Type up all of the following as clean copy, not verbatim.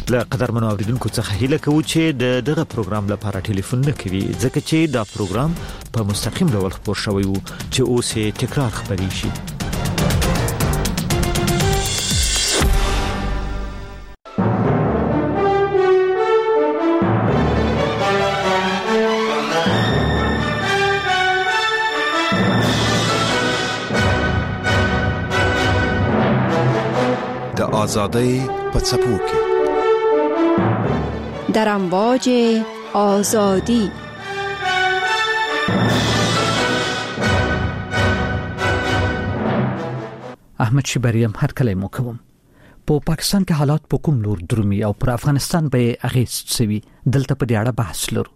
له قدرمنو اوریدونکو څخه هیله کوو چې دغه پروګرام لپاره ټلیفون نه کوي ځکه چې دا پروګرام په مستقیم ډول خبر شوی وو چې اوس یې تکرار خبري شي. د آزادۍ په څپو کې در امواج آزادی احمد شبریم هر کله مو کوم په پاکستان کې حالات په کوم لور درومي او پر افغانستان به اغیست سوي دلته په دې اړه بحث لرو.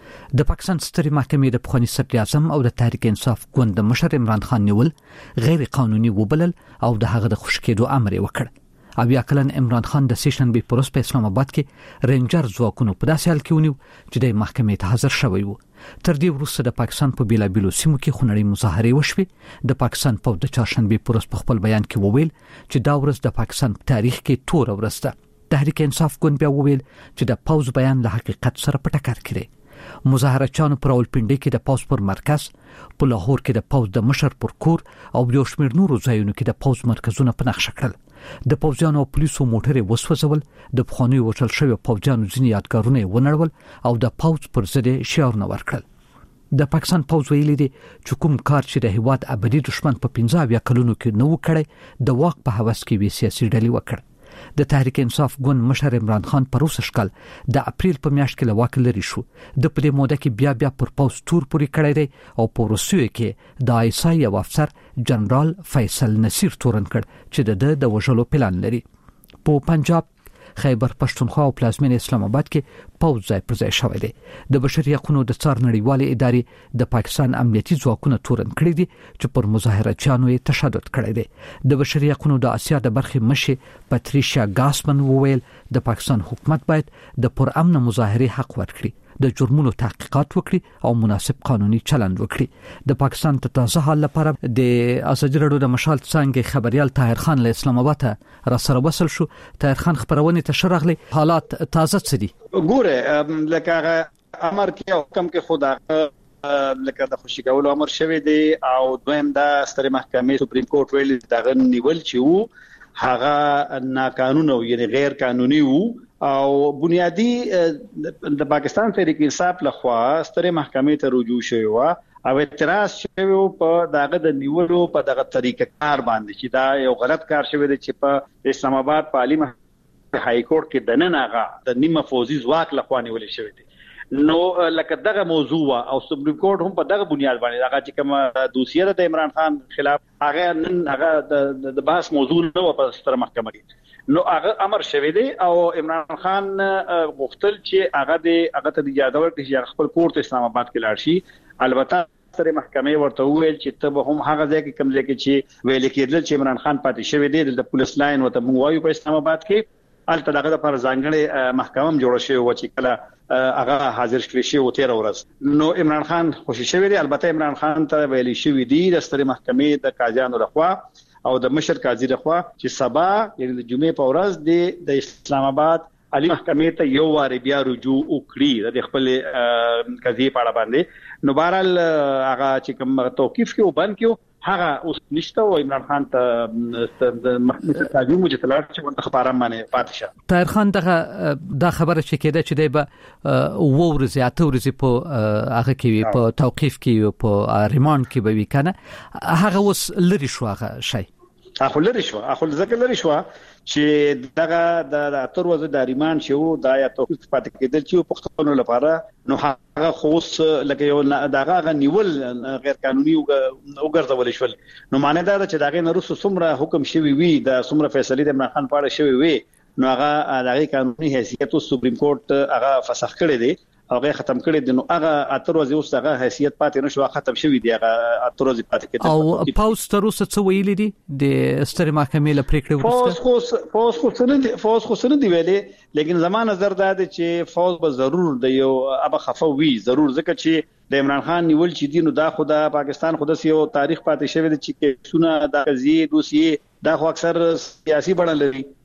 د پاکستان سترې محکمې د پخواني صدر اعظم او د تحریک انصاف ګوند مشر عمران خان نیول غیر قانوني وبلل او د هغه د خوشکېدو امر وکړ. او یا کلن عمران خان د سیشن به پروس په اسلام آباد کې رینجر ځواکونو په داسې حال کې ونیو چې د محکمې ته حاضر شوی وو. تر دې وروسته د پاکستان په بیلابیلو سیمو کې خونړۍ مظاهرې وشوې. د پاکستان په د چهارشنبه پروس په خپل بیان کې وویل چې دا ورځ د پاکستان په تاریخ کې تور ورځ ده. تحریک انصاف ګوند بیا وویل چې د پاوز بیان له حقیقت سره په ټکر کې دی. مظاهرچیانو پر راولپنډي کې د پاوز پر مرکز، په لاهور کې د پاوز د مشر پر کور او یو شمېر نورو ځایونو کې د پاوز مرکزونه په نقشه کړل. د پوځیانو او پولیسو موټرې وسوځول، د پخواني وټل شوی پوځیانو ځینې یادګارونه ونړول او د پاوز پر ضد شعارونه ورکړل. د پاکستان پوځ ویلي دي چې کوم کار چې د هیواد ابدي دشمن په 15 کلونو کې نو کړی د واک په هوس کې وی سیاسي ډلې وکړ. د تحریک انصاف ګوند مشر عمران خان په روسش کال د اپریل په میاشت کې لواک لري شو. د پدې موده کې بیا پر پوز تور پوری کړی دی او په روسیې کې د آیسای یو افسر جنرال فیصل نصیر تورن کړ چې د وژلو پلان لري. په پنجاب، خیبر پښتونخوا او پلازمین اسلام آباد کې پوز ځای پر ځای شوی دی. د بشري حقوقو د څار نړیوالې ادارې د پاکستان امنیتي ځواکونو تورن کړی دي چې پر مظاهرچیانو یې تشدد کړی دی. د بشري حقوقو د اسیا د برخې مشر پاتریشیا ګاسمن وویل د پاکستان حکومت باید د پرامن مظاهرې حق ورکړي، د جرمونو تحقیقات وکړي او مناسب قانوني چلند وکړي. د پاکستان ته تازه حال لپاره د ازادي راډیو د مشال څنګه خبريال طاهر خان له اسلام آباد را سره وصل شو. طاهر خان خبرونه ته شرغلي حالات تازه څه دي؟ ګوره لکه امر کې حکم کې خدا لکه د خوشی کولو امر شوی دی او دویم د ستر محکمې سپریم کورټ ویل دغه نیول چې وو هغه ناقانونه یعنی غیر قانوني وو او بنیادی د پاکستان تحریک انصاف لخوا ستر محکمې ته رجوع شوی و او اعتراض شوی په دغه د نیولو په دغه طریقه کار باندې چې دا یو غلط کار شوی دی چې په اسلام آباد په عالی های کورټ کې د نن هغه د نیمه فوزي ځواک لخوا نیول شوی دی. نو لکه دغه موضوع او سپریم کورټ هم په دغه بنیاد باندې هغه چې کوم دوسیه د عمران خان خلاف هغه نن هغه د بحث موضوع نه په ستر محکمه کې نو هغه امر شوی دی او عمران خان غوښتل چې هغه ته اجازه ورکړي چې خپل کورت اسلام آباد کې لاړ شي. البته ستر محکمې ورته وویل چې ته هم هغه ځای کې کوم ځای کې چې ویل کېدل چې عمران خان پاتې شوی دی د پولیس لاین وته موږ وایو په اسلام آباد کې الته دغه لپاره ځانګړي محکمه جوړه شوې و چې کله هغه حاضر شوی شي او 13 ورځ نو عمران خان خوشی شوی دی. البته عمران خان ته ویل شوی دی د ستر محکمې د قاضیانو لخوا او د مشر قاضي لخوا چې سبا یعنی د جمعې په ورځ د اسلام آباد عالی محکمې ته یو واری بیا رجوع وکړي د خپل قضیه په اړه باندې. نو بهرحال هغه چې کوم توقیف کې وبند کیو هغه اوس نشته او عمران خان ته د محکمې قاضي مجتلات چې ورته خبره باندې پاتشه. طاهر خان دا خبره چې کېده چې دی به ورځ اته ورځې په هغه کې په توقیف کې په ریماند کې به وی کنه هغه اوس لري شو هغه شي اخو لري شو چې دغه د اتر وځ د ریمان شو د یا توقیف پاتې کېدل چې پښتون لپاره نو هغه خوص لکه یو دغه نیول غیر قانوني وګرځول شول. نو معنی دا چې دغه نورسو څومره حکم شوی وي د څومره فیصله د عمران خان په اړه شوی وي نو هغه دغه قانوني حیثیت سپریم کورټ هغه فسخ کړی دی هغه ختم کړی دی. نو هغه اتر ورځې اوس هغه حیثیت پاتې نشو ختم شوی دی هغه اتر ورځې پاتې کېده او پاوز تر اوسه څه ویلي دي د ستر محکمې له پریکړې وروسته فوز خو سن دی ویلي لیکن زمانه نظر دا دی چې فوز به ضرور د یو ابه خفوي ضرور ځکه چې د عمران خان نیول چې دي نو دا خدا پاکستان خود سه یو تاریخ پاتې شوی دی چې څونه د قضیه دوسیه دا خو اکثر سیاسي بڼه لري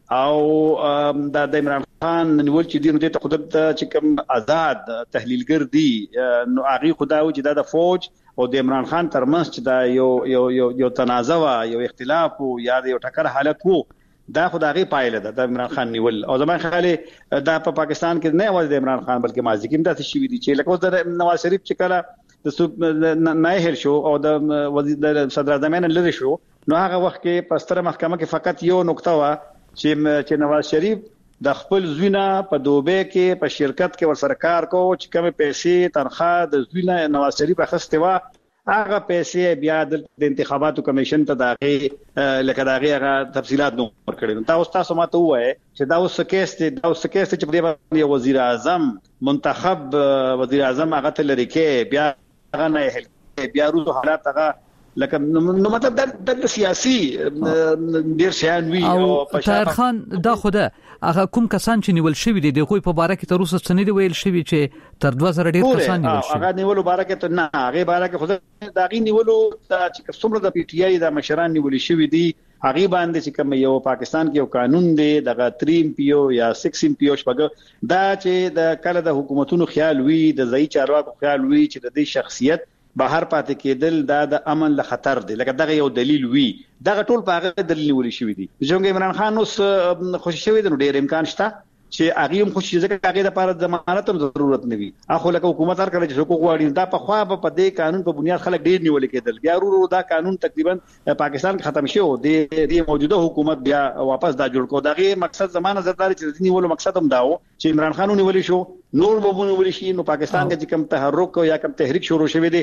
او د عمران خان نیول چې دینو د قدرت چې کوم آزاد تحلیلګر دي نو هغه خدای چې د فوج او د عمران خان ترمنځ چې دا یو تنازع یو اختلاف او یا یو ټکر حالت وو دا خدای پایله ده د عمران خان نیول او زمان خاله دا په پاکستان کې نه وځي د عمران خان بلکې ماضي کې هم تاسو شي دي چې لکه د نواز شریف چې کله د نایهل شو او د وزیر د صدر اعظم نه لری شو نو هغه وخت کې په ستره محکمه کې فقط یو نقطه وا چې نواز شریف د خپل زوینه په دوبه کې په شرکت کې ورسره کار کو چې کوم پیسې تنخواه د زوینه نواز شریف اخیسته وا هغه پیسې بیا د انتخاباتو کمیشن ته داغه لکه داغه تفصيلات نو ورکړي تاسو ماته وایي چې دا اوس کیس چې په دې باندې وزیر اعظم منتخب وزیر اعظم هغه ته لري کې بیا هغه نه بیا روزو حالات هغه لکه نو مطلب د سیاسي ډیر شان وی او طاهر خان دا خوده هغه کوم کسان چې نیول شوی دي د کوی په باره کې تر اوسه څه نه دی ویل شوی چې تر 2000 ډیر کسان نیول شوی هغه نیولو باره کې ته نه هغه باره کې خو دا غي نیولو چې څومره د پی ټی آی د مشران نیول شوی دي هغه باندې چې کوم یو پاکستان کې یو قانون دی دغه 3 پی او یا 6 پی او شپږ دا چې د کله د حکومتونو خیال وی د ځای چارواکو خیال وی چې د دې شخصیت بهر پاتې کېدل دا د امن له خطر دی لکه دغه یو دلیل وی دغه ټول په هغه دلیل ولې شوی دی چې عمران خان اوس خوشی شوی دی نو ډیر امکان شته چې هغه هم خوشی ځکه هغه د لپاره ضمانت هم ضرورت نه وي اخو لکه حکومت هر کله چې حقوق غواړي دا په خوا په دې قانون په بنیاد خلک ډیر نیول کېدل بیا ورو دا قانون تقریبا پاکستان کې ختم شو د موجوده حکومت بیا واپس دا جوړ کو دغه مقصد زمانه زرداري چې د نیولو مقصد هم داو چې عمران خان نیول شو نور به ونیول شي نو پاکستان کې کوم تحرک یا کوم تحریک شروع شوی دی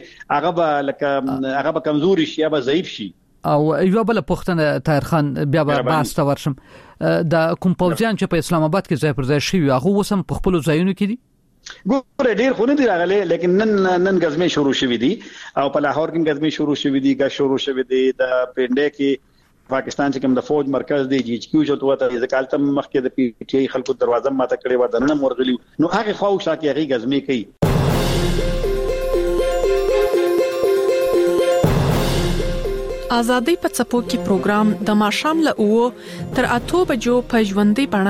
هغه به کمزوري شي یا به ضعیف شي او یو بل پښتنه طاهر خان بیا به باس تا ورشم د کوم پوځیان چې په اسلام آباد کې ځای پر ځای شي هغه وسم په خپل ځایونو کې دي ګوره ډیر خو نه دی راغلي لیکن نن غزمه شروع شوې دي او په لاهور کې غزمه شروع شوې دي غا شروع شوې دي د پنده کې پاکستان چې کوم د فوج مرکز دی جی ایچ کیو جو ته ځکه تل مخکې د پی ټی آی خلکو دروازه ماته کړې و دنه مرغلی نو هغه خو شاکه هغه غزمه کوي آزادۍ په څپو کې پروګرام د ماښام له 9 تر 8 بجو په ژوندۍ بڼه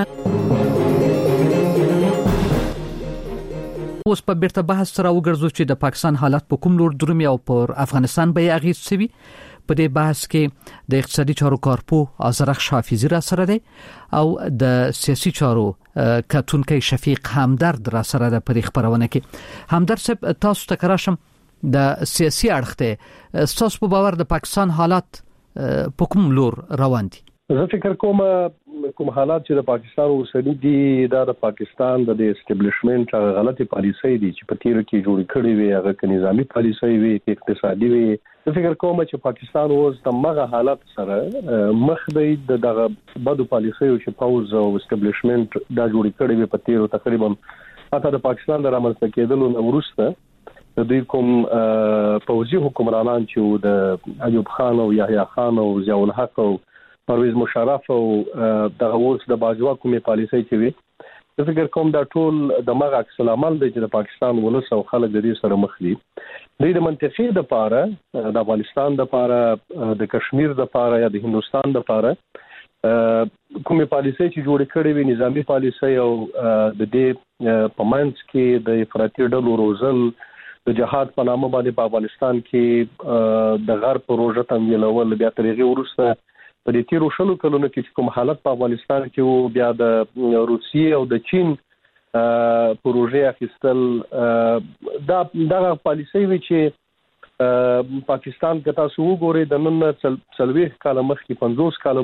اوس په بیرته بحث سره وګرځو چې د پاکستان حالات په کوم لور درومي او پر افغانستان به اغیز سوي په دې بحث کې د اقتصادي چارو کارپو آزرخ شافیزی را سره دی او د سیاسي چارو کتونکي شفیق همدرد را سره د پرې خبرونه کې همدرد صاحب تاسو ته کراشم د سیاسي اړخ ته تاسو په باور د پاکستان حالات په کوم لور روان دي زه فکر کوم حالات چې د پاکستان ورسېدي دي دا د پاکستان د اسټابلیشمنت غلطي پالیسي دي چې په تیر کې جوړ کړي وي هغه ک نظامی پالیسي وي اقتصادي وي زه فکر کوم چې پاکستان اوس د مغه حالات سره مخ دی دغه بدو پالیسي او چې پاوز او اسټابلیشمنت دا جوړ کړي وي په تیر تقریبا حتی د پاکستان د رامنځته کېدلو نه وروسته د کوم پوځي حکمرانان چې د ایوب خان او یحیی خان او ضیاء الحق او پرویز مشرف او د اوس د باجوا کومې پالیسي چې وي زه فکر کوم دا ټول د مغه عکس العمل دی چې د پاکستان ولس او خلک د دې سره مخ دي د منطقې د پاره د افغانستان د پاره د کشمیر د پاره یا د هندستان د پاره کومې پالیسي چې جوړ کړي وي نظامی پالیسي او د دې پمنس کې د افراطي ډلو روزل د جهاد په نامه باندې په افغانستان کې د غرب پروژه تمویلول بیا ترغه ورسته په دې تیرو شلو کلونو کې کوم حالت په افغانستان کې وو بیا د روسیې او د چین پروژه اخیستل دا پالیسي وی چې پاکستان کې تاسو وګورئ د نن 40 کال مخکې 50 کال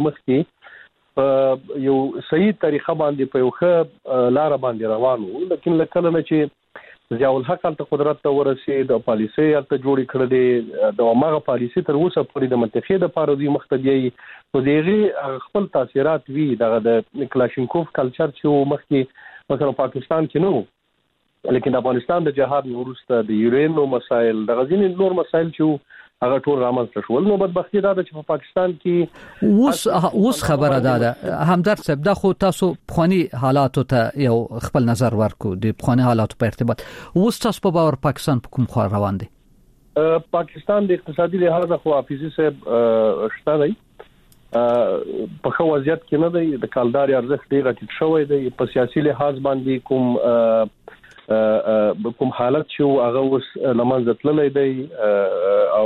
مخکې یو صحیح طریقه باندې په یو ښه لار باندې روانو لیکن لکه نه چې ضیاء الحق ته قدرت ته ورسید او پالیسي ته جوړ کړل دي د ماغه پالیسي تر اوسه پورې د منطقې د پاره دی مختدي او دغه خپل تاثیرات وی د کلاشینکوف کلچر چې مخکې مثلا پاکستان کې نو لیکن افغانستان د جهاد وروسته د یورینو مسایل د غزنی نور مسایل چې هغه ټول رامنځته شول نو بدبختی دا چې په پاکستان کې اوس خبره ده همدرد صاحب دا خو تاسو خواني حالاتو ته یو خپل نظر ورکو د خواني حالاتو په ارتباط اوس تاسو په باور پاکستان په کوم خوا روان دي پاکستان د اقتصادي لحاظ خو حافظي صاحب شته دی په خو وضعیت کې نه دی د کالداري ارزښت ډیر ټیټ شوی دی په سیاسي لحاظ باندې کوم حالت شو هغه اوس لمنځه تللی دی او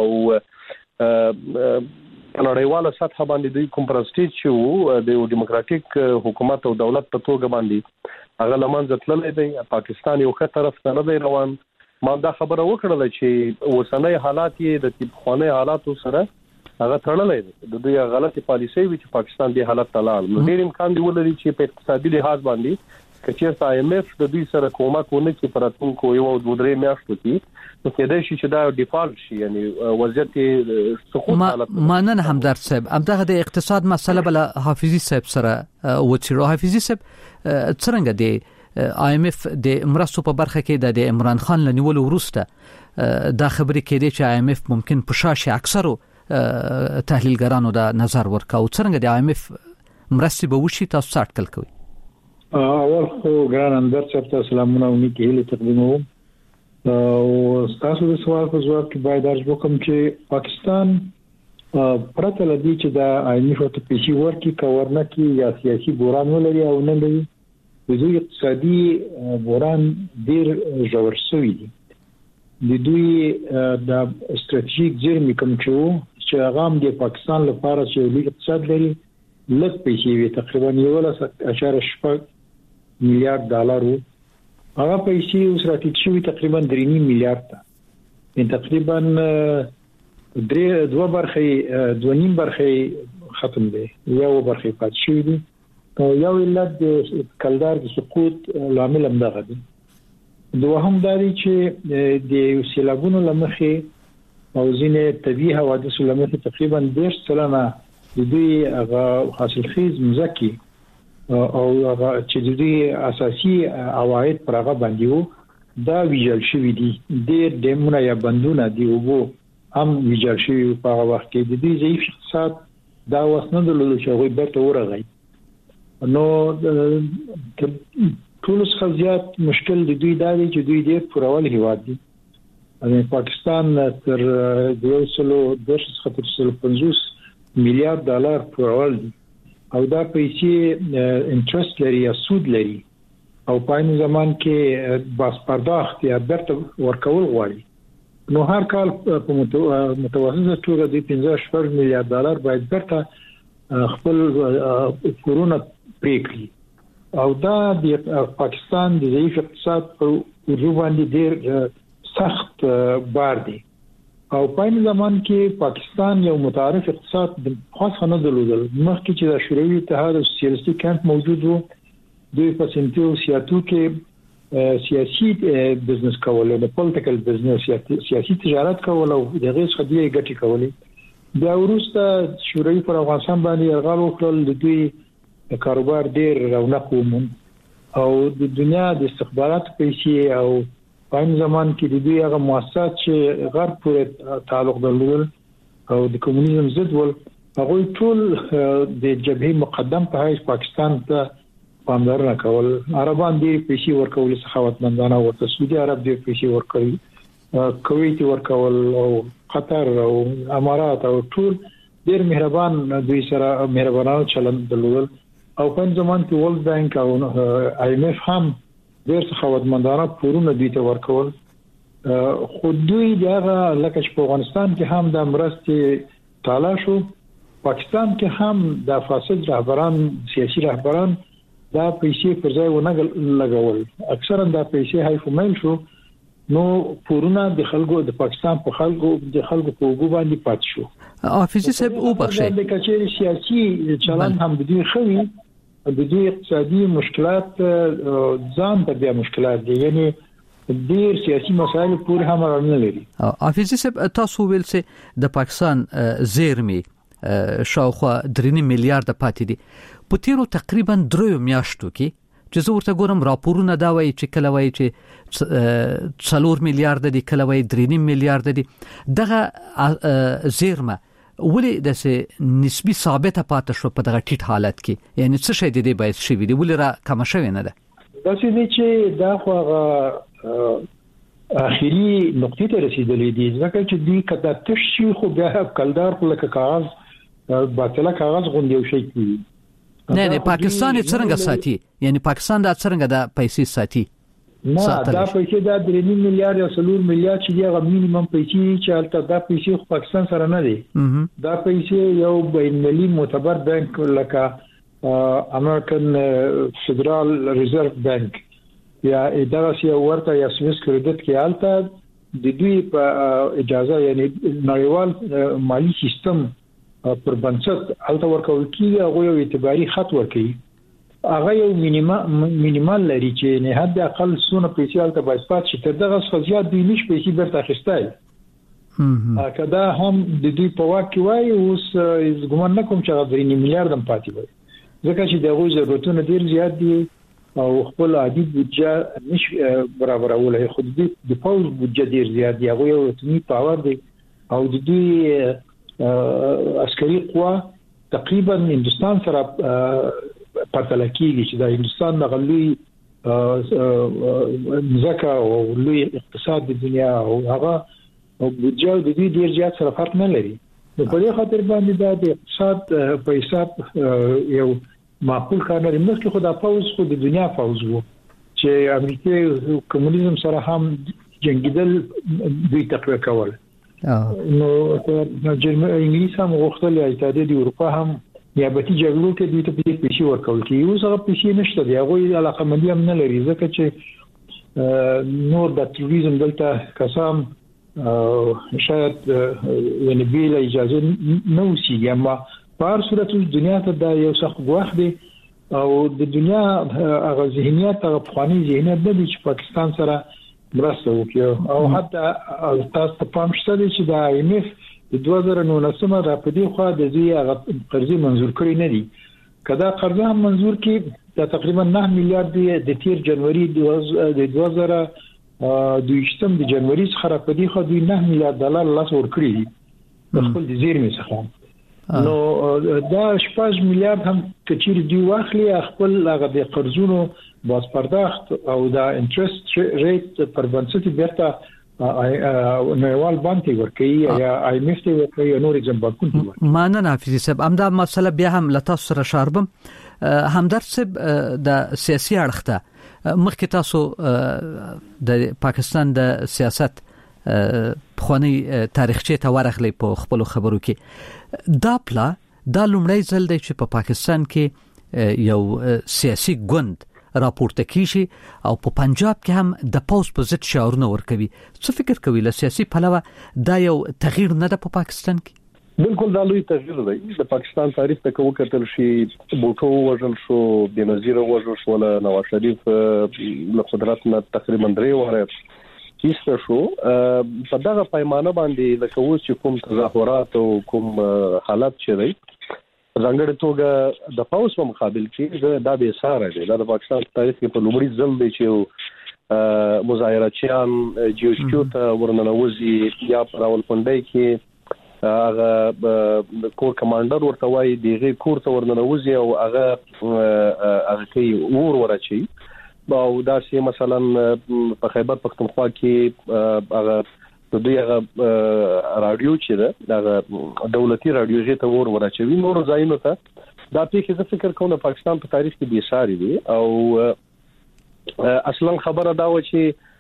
نړیواله سطح باندې دوی کوم پرستیج شو د دیموکراتیک حکومت او دولت په توګه باندې هغه لمنځه تللی دی. پاکستان یو ښه طرف ته نه دی روان. ما دا خبره وکړه چې اوسنۍ حالات یې د خواني حالاتو سره هغه تړلې دي. د دوی غلطي پالیسي وی چې پاکستان دی حالت تلال نو ډیر امکان دی ولري چې په اقتصادي لحاظ باندې کچېرته IMF د دوی سره کومک ونه چې پراتونکو یو د درې میاشتو کې نو کېدای شي چې دا ډیفالت شي یعنی وضعیت سقوط حالت. مانن همدرد صاحب همدغه د اقتصاد مسله بل حافظي صاحب سره وڅیرو. حافظي صاحب څنګه دی IMF د مرستو په برخه کې د عمران خان لنیول وروسته دا خبرې کېدې چې IMF ممکن په شاشه اکثرو تحلیلګرانو دا نظر ورکاو. څنګه د IMF مرستې به وشي تاسو څه اټکل کوئ؟ اول خو ګران اندر صاحب ته سلامونه او نیکی هیله تقدیموم. او تاسو د سوال په ځواب کې باید درج وکم چې پاکستان پرته لدی چې دا IMF ته پیسې ورکړي کورنه کې یا سیاسي بحران ولري او نه لري د دوی اقتصادي بحران ډیر ژور شوی دی. د دوی د استراتیژیک زیرمې کوم چې هغه هم د پاکستان لپاره چې لوی اقتصاد لري لږ پیسې وي تقریبا 1.8 میلیارډ ډالر هغه پیسې اوس راټیټ شوي تقریبا 3.5 میلیارډ ته تقریبا 2.5 برخه ختم دي یو برخه پات شوی دي یو علت د کلدار د سقوط لامل هم دغه دي. دوهم داري چې د سیلابونو لمخې او ځینې طبيعي حوادث لمخې تقریبا 10 سلنه د دوی هغه حاصلخیز مزکی او هغه چې د دوی اساسي عواید پر هغه باندې وو دا ویجل شوی دي. ډېر دمونه یا بندونه دی وو هم ویجل شوی په هغه وخت کې د دوی ضعیف اقتصاد دا وسنه د لولو چې هغه بیرته ورغی. نو ټول خزيات مشکل د دوی دا دی چې دوی ډېر پرول هیواد دي. پاکستان تر 250 میلیارډ ډالر پرول دي او دا پیسې انټرست لري یا سود لري او په این زمان کې باس پرداخت یا بیرته ورکول غواړي. نو هر کال په متوسطه توګه د 15 میلیارډ ډالر باید بیرته خپل کرونا پریکړي او دا د پاکستان د ضعیف اقتصاد په وجو باندې ډېر سخت بار دی. او په این زمان کې پاکستان یو متعارف اقتصاد د خاصه نه درلودل. مخکې چې د شوروي اتحاد او سیاسي کانت موجود وو دوی په سنتو سیاسو کې سیاسي بزنس کول او پولیټیکل بزنس سیاسي تجارت کول او دغه څخه دوی ګټي کولې. بیا وروسته شوروي پر افغانستان باندې یرغل وکړل. د دوی کاروبار ډېر رونق وموند او د دنیا د استخبارات پیسې او په این زمان کې د دوی هغه مؤسسات چې غرب پورې تعلق درلودل او د کمونیزم ضد ول هغه ټول د جبهه مقدم په حیث پاکستان ته پاملرنه کول. عربان دې پیسې ورکول سخاوتمندانه ورته سعودي عرب دې پیسې ورکړي کویت ورکول او قطر او امارات او ټول ډېر مهربان دوی سره مهربانانه چلند درلودل او په زمان کې ورلد بانک او IMF هم ډېر سخاوتمندانه پورونه دوی ته ورکول. خو دوی دغه لکه چې په افغانستان کې هم د مرستې تعالی شو پاکستان کې هم د فاسد رهبران سیاسي رهبران دا پیسې پر ځای ونه لګول. اکثرا دا پیسې حیف میل شو نو پورونه د خلکو د پاکستان په خلکو د خلکو په وګو باندې پات شو. حافظي صاحب او بخښي د کچېری سیاسي چلن هم د دوی خوي د دوی اقتصادي مشکلات ځان ته بیا مشکلات دي یعنی ډېر سیاسي مسایل پورې هم نه لري. حافظي صاحب تاسو ویل چې د پاکستان زیرمې شاوخوا 3 میلیارډ پاتې دي په تیرو تقریبا 3 میاشتو کې چې زه ورته ګورم راپورونه دا وایي چې کله وایي چې 4 میلیارډ دي کله وایي 3 میلیارډ دي. دغه زیرمه ولې د نسبی ثابته پاتې شو په دغه ټیټ حالت کې یعنی څه شي دی باید شي وي ولې را کم شوی نه ده؟ دا چې دا خو اخیری نقطې ته رسیدلې دي ځکه چې دوی کدا تشي خو بیا کلدار په لکه کاغذ باطله کاغذ غوندي یو شي کوي. نه پاکستان څنګه ساتي؟ یعنی پاکستان دا څنګه د پیسې ساتي؟ نه دا پیسې دا 3 میلیارډ یا 4 میلیارډ چې هغه مینیمم پیسې چې البته دا پیسې خو پاکستان سره نه دي. دا پیسې یو بین‌المللي معتبر بانک لکه امریکن فدرال ریزرو بانک یا اداره ورته یا سویس کریډټ کې البته د دوی په اجازه یعنی نړیوال مالی سیستم پر بنسټ البته ورکول کیږي. هغه یو اعتباري خط ورکوي. هغه یو مینیمال لري چې نه حد اقل سونه پیسې البته باید پات شي. تر دغه څخه زیات دوی نش پیسې برته اخیستای. کدا هم د دوی په واکه وای اوس ګومان نکوم چې هغه 3 میلیارډ هم پاتې وي. ځکه چې دغه ضرورتونه ډیر زیات دي او خپل عادي بودجه نش برابرولای. خو د پاوز بودجه ډیر زیات دی. هغه یو اتمی پاور دی او د دوی عسکري قوا تقریبا هندستان سره پرتله کیږي چې د هندستان نغلي ځکه او لوی اقتصاد د دنیا او هغه بودجه د دې ډیر زیات سره فرق نه لري. نو په دې خاطر باندې د اقتصاد په حساب یو معقول کار لري. مخکې خو د پاوز خو د دنیا پاوز وو چې امریکای کمونیزم سره هم جنگیدل دوی تقویه کول. نو انګلیس هم غوښتل اتحادیه د اروپا هم نیابتي جګړو کې دوی ته پیسې ورکول کیږي. اوس هغه پیسې نشته دی. هغه علاقمندي هم نه لري ځکه چې نور د تروریزم دلته قسم شاید یعنی بیل اجازه نه وسیږي. اما په هر صورت دنیا ته دا یو سخت ګواښ دی او د دنیا هغه ذهنیت هغه افغاني ذهنیت د پاکستان سره مرسته وکړي. او حتی تاسو ته پام شته چې د IMF د 2019 را پدې خو د دې هغه قرضې منزور کړی نه دي. کدا قرضه هم منزور کړي دا تقریبا 9 میلیارډ دی. د 13 جنوري د 2022 د جنوري څخه را پدې خو د 9 میلیارډ ډالر لاس ور کړی دي د خپل د زیرمې څخه. نو دا 15 میلیارډ هم کچیر دی واخلي خپل هغه د قرضونو باز پرداخت او دا انټرست ریټ پر بنسټ بیرته نړیوال بانک ورکوي یا IMF ته ورکوي یا نور ځمبکون ورکوي. مانه حافظ صاحب امدا مسله بیا هم لتاسو سره شاربم همدرد صاحب د سیاسي اړخته مخکې تاسو د پاکستان د سیاست خونی تاریخچه ته ورغلی په خپل خبرو کې دا پلا دا لومړی ځل دی چې په پاکستان کې یو سیاسي ګوند راپورته کیږي او په پنجاب کې هم د پاوز په ضد شعارونه ورکوي. څه فکر کوي له سیاسي پلوه دا یو تغییر نه ده په پاکستان کې؟ بالکل دا لوی تغییر دی. د پاکستان تاریخ ته کوم کتل شي بوټو وژل شو، بنظیر وژل شو، نواز شریف له قدرت نه تقریبا 3 واره کیسته شو. په دغه پیمانه باندې لکه اوس چې کوم تظاهرات او کوم حالات چې دی ځانګړې توګه د پاوز په مقابل کې دا به ساره دی. دا د پاکستان تاریخ کې په لومړي ځل دی چې مظاهراتچیان جیوشکو ته ورننوزي یا په راولپنډۍ کې هغه کور کمانډر ورته وایي دغه کور ته ورننوزي او هغه کوي ورچي. او دا چې مثلا په خیبر پختونخوا کې هغه د دوی هغه رادیو چې دا دولتي رادیو چې ورچوي نور ځایونو ته. دا پیښه زه فکر کوم د پاکستان په تاریخ کې به ساري دي. او اصلا خبره دا و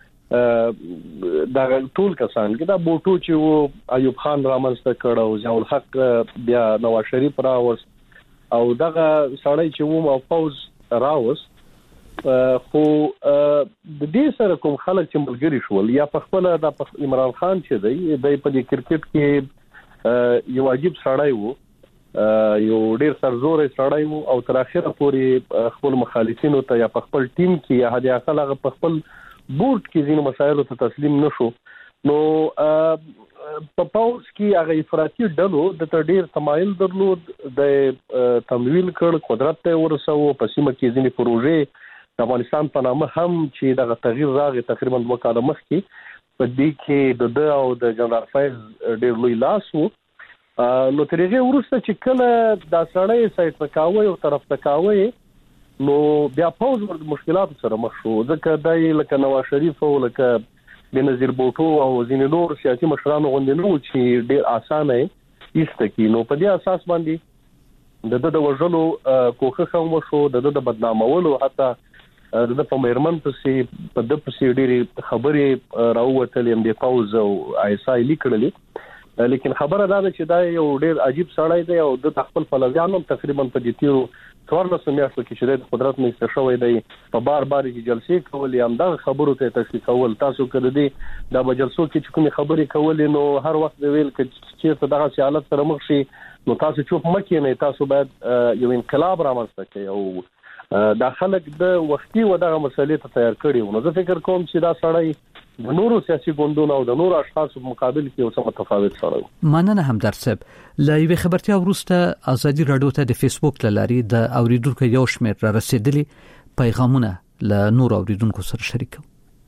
چې دا ټول کسان کې دا بوټو چې وو ایوب خان رامنځته کړ او ضیاء الحق بیا نواز شریف راوست او دغه سړی چې وو او پاوز راوست. خو د دې سره کوم خلک چې ملګری شول یا په خپل د عمران خان چې دی په کرکټ کې یو عجیب سړی وو، یو ډیر سرزوري سړی وو او تر اخره پورې خپل مخالفینو ته یا په خپل ټیم کې یا هدي اقل هغه په خپل بورډ کې ځینې مسایلو ته تسلیم نشو. نو په پاوز کې هغه افراطي ډلو د ډیر تمایل درلود د تمویل کړ، قدرت ته ورسو، په سیمه کې ځینې پروژې د افغانستان په نامه هم چې دغه تغییر راغی تقریبا 2 کال مخکې په دې کې د او د جنرال فیض ډیر لوی لاس وو. نو ترغه ورسته چې کله دا سړی سایت پکاوي او طرف پکاوي نو بیا پاوز ورته مشکلات سره مخ شو. ځکه دای لکه نواز شریف او لکه بنظیر بوټو او ځینې نور سیاسي مشرانو غوندې نو چې ډیر اسانه ایسته کی نو په دې اساس باندې د وژلو کوخه هم شو د بدنامولو حتی د په میرمن په د پسې ډېری خبرې راووتلې هم د پاوز او ایسای لیکلې لیکن خبره دا ده چې دا یو ډېر عجیب سړی دی او د خپل فلزیانو تقریبا په دې تیرو 14 میاشتو کې چې د قدرت نه شوی دی په بار چې جلسې کولې هم دا خبرو ته تشریح کول تاسو کړی دی د مجلسو کې کومې خبرې کولې نو هر وخت ویل چې دغه حالت سره مخ شي نو تاسو چوپ مکه نه تاسو باید یو انقلاب رامنځته کړئ او دا خلک د وختي و دغه مسلې ته تیار کړي نو زه فکر کوم چې دا سړی د نورو سیاسي ګوندونو او د نورو اشخاصو په مقابل کې اوسه متفاوت سره مننه همدرد صاحب لایوي خبرتیا وروسته ازادي رادیو ته د فیسبوک لاري د اوریدونکو یو شمېر را رسیدلی پیغامونه له نور اوریدونکو سره شریکو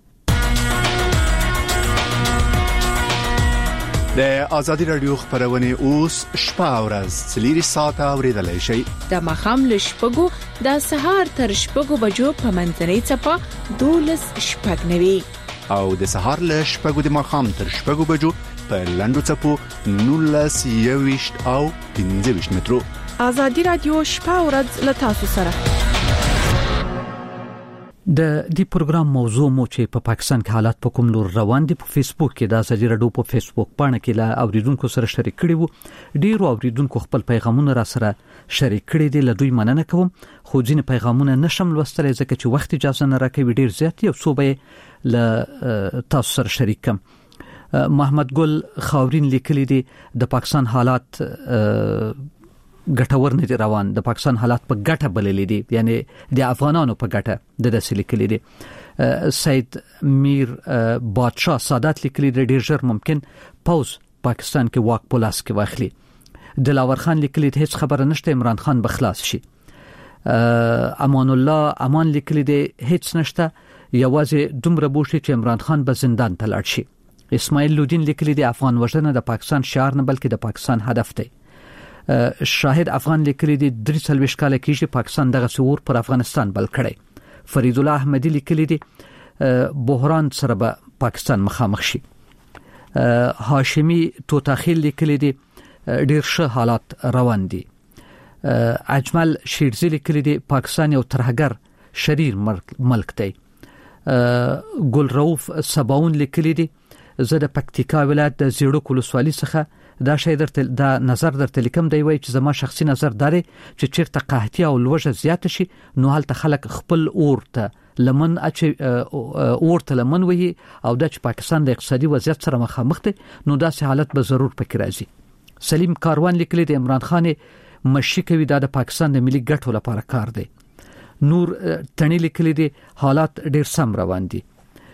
د ازادي رادیو خبرونه اوس شپه او ورځ 3 ساعته اوریدلای شئ د مخام له شپږو د سهار تر شپږو بجو په منځنۍ چپه 12 شپږ نوي او د سهار له شپږو د مخام تر شپږو بجو په لندو چپو 19 او 15 مترو ازادي رادیو شپه او ورځ له تاسو سره د دې پروګرام موضوع مو چې په پاکستان کې حالات په کوم لور روان دي په فیسبوک کې د ازادي رادیو په فیسبوک باندې کې لا اوریدونکو سره شریک کړي وو ډیرو اوریدونکو خپل پیغامونه را سره شریک کړي دي له دوی مننه کوم خو ځینې پیغامونه نشم لوستلای ځکه چې وخت اجازه نه راکوي ډیر زیات یو صوبې له تاسو سره شریک کوم محمد ګل خاورین لیکلي دي د پاکستان حالات ګټور نه دي روان د پاکستان حالات په ګټه بللې دي یعنی د افغانانو په ګټه د داسې لیکلي دي سید میر بادشاه سادات لیکلي دي ډیر ژر ممکن پاوز پاکستان کې واک په لاس کې واخلي دلاور خان لیکلي دي هیڅ خبره نشته عمران خان بخلاص شي امان الله امان لیکلي دي هیڅ نشته یوازې دومره بوشي چې عمران خان به زندان ته لاړ شي اسماعیل لودین لیکلي دي افغان وژنه د پاکستان شعار نه بلکې د پاکستان هدف دی شاهد افغان لیکلي دي 43 کال کېږي پاکستان دغه څور پر افغانستان بل کړي فرید الله احمدی لیکلي دي بحران سره به پاکستان مخامخ شي هاشمی توتاخیل لیکلي دي ډیر ښه حالات روان دي اجمل شیرزی لیکلي دي پاکستان یو ترهګر شریر ملک دی ګل رؤف سباون لیکلي دي زه د پکتیکا ولایت د زیړو کولسوالي څخه دا شی درته دا نظر درته لیکم دی وای چې زما شخصي نظر داري چې چیرته قحطي او لوږه زیات شي نو هلته خلک خپل اورته لمن اورته لمن وي او د پاکستان د اقتصادي وضعیت سره مخامخ دي نو داسې حالت به ضرور پکې راځي سلیم کاروان لیکلی دی عمران خان مشي کوي د پاکستان د ملي ګټو لپاره کار دی نور تڼي لیکلی دی حالات ډیر سم روان دي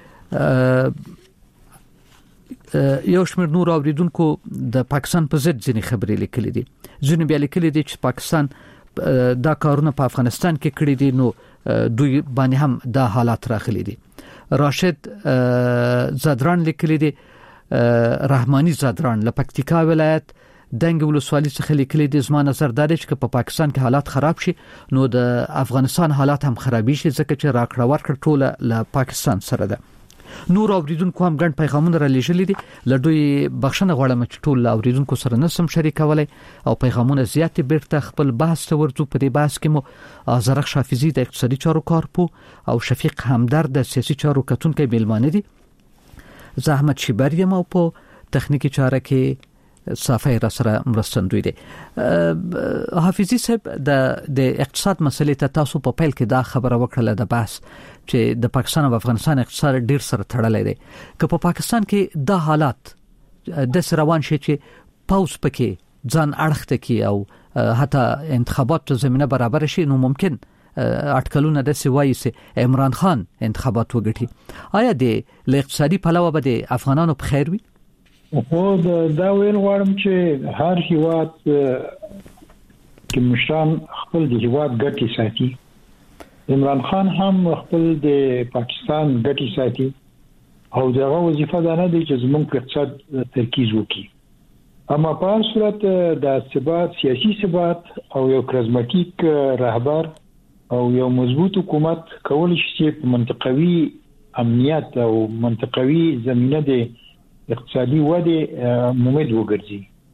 یو شمېر نور اوریدونکو د پاکستان په ضد ځینې خبرې لیکلې دي ځینې بیا لیکلي دي چې پاکستان دا کارونه په افغانستان کې کړی دي نو دوی باندې هم دا حالات راغلي دي راشد زادران لیکلي دي رحماني زادران له پکتیکا ولایت دنګ ولسوالي څخه لیکلي دي زما نظر دا دی چې په پاکستان کې حالات خراب شي نو د افغانستان حالات هم خرابي شي ځکه چې راکړه ورکړه ټوله له پاکستان سره ده نور اوریدونکو هم ګڼ پیغامونه را لېږلي دي له دوی بخښنه غواړم چې ټول اوریدونکو سره نسم شریکولای او پیغامونه زیات بیرته خپل بحث ته ورځو په دې بحث کې مو زرخ حافظي د اقتصادي چارو کارپو او شفیق همدرد د سیاسي چارو کتونکو میلمانه دي زحمت شیبریم او په تخنیکی چاره کې صافی را سره مرستندوی دي حافظي صاحب د اقتصاد مسلې ته تاسو په پیل کې دا خبره وکړه د بحث چې د پاکستان او افغانستان اقتصاد ډیر سره تړلې دي که په پاکستان کې دا حالات د روان شي چې پاوز پکې ځان اړخته کی او حتی انتخابات زمينه برابر شي نو ممکن اټکلونه د سوای سي عمران خان انتخابات وګټي آیا د اقتصادي پلوه به د افغانانو په خیر وي خو دا ویل غواړم چې هر هیواد کې مشران خپل د هیواد ګټې ساتي عمران خان هم خپل د پاکستان ګټې ساتي او دغه وظیفه ده نه دی چې زموږ په اقتصاد ترکیز وکړي اما په هر صورت د ثبات سیاسي ثبات او یو کاریزماتیک رهبر او یو مضبوط حکومت کول شي په منطقوي امنیت او منطقوي زمينه د اقتصادي وده مومد وګرځي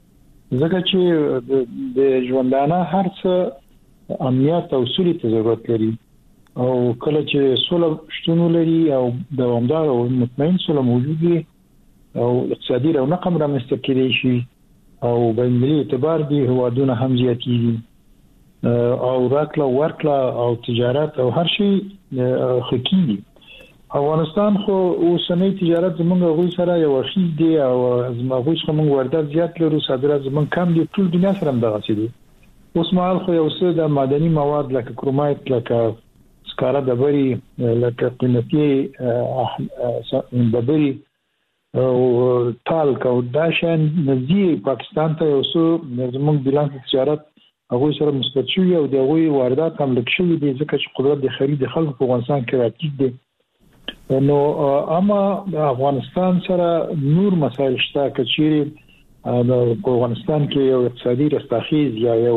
ځکه چې د ژوندانه هر څه امنیت او سولې ته ضرورت لري او کله چې سوله شتون لري او دوامدار او مطمئن سوله موجود وي او اقتصادي رونق هم رامنځته کېږي شي او بین المللي اعتبار دي هوادونه هم زیاتېږي او راکړه ورکړه او تجارت او هر شي خکېږي. افغانستان خو اوسنۍ تجارت زمونږ غوي سره یو وخت دی او زموږ څخه موږ واردات زیات لرو، صادرات زمونږ کم دي، ټول دنیا سره هم دغه څه دي. اوس مهال خو یو څه د معدني مواد لکه کرومایت، لکه سکاره ډبري، لکه قیمتي ډبري او تالک او دا شان نزي پاکستان ته یو څه زمونږ بیلانس تجارت هغه سره مثبت شوی او د هغوی واردات هم لږ شوی دي ځکه چې قدرت د خرید خلکو په افغانستان کې راټیټ دي. نو اما افغانستان سره نور مسایل شته چې په افغانستان کې یو اقتصادي رستاخیز یا یو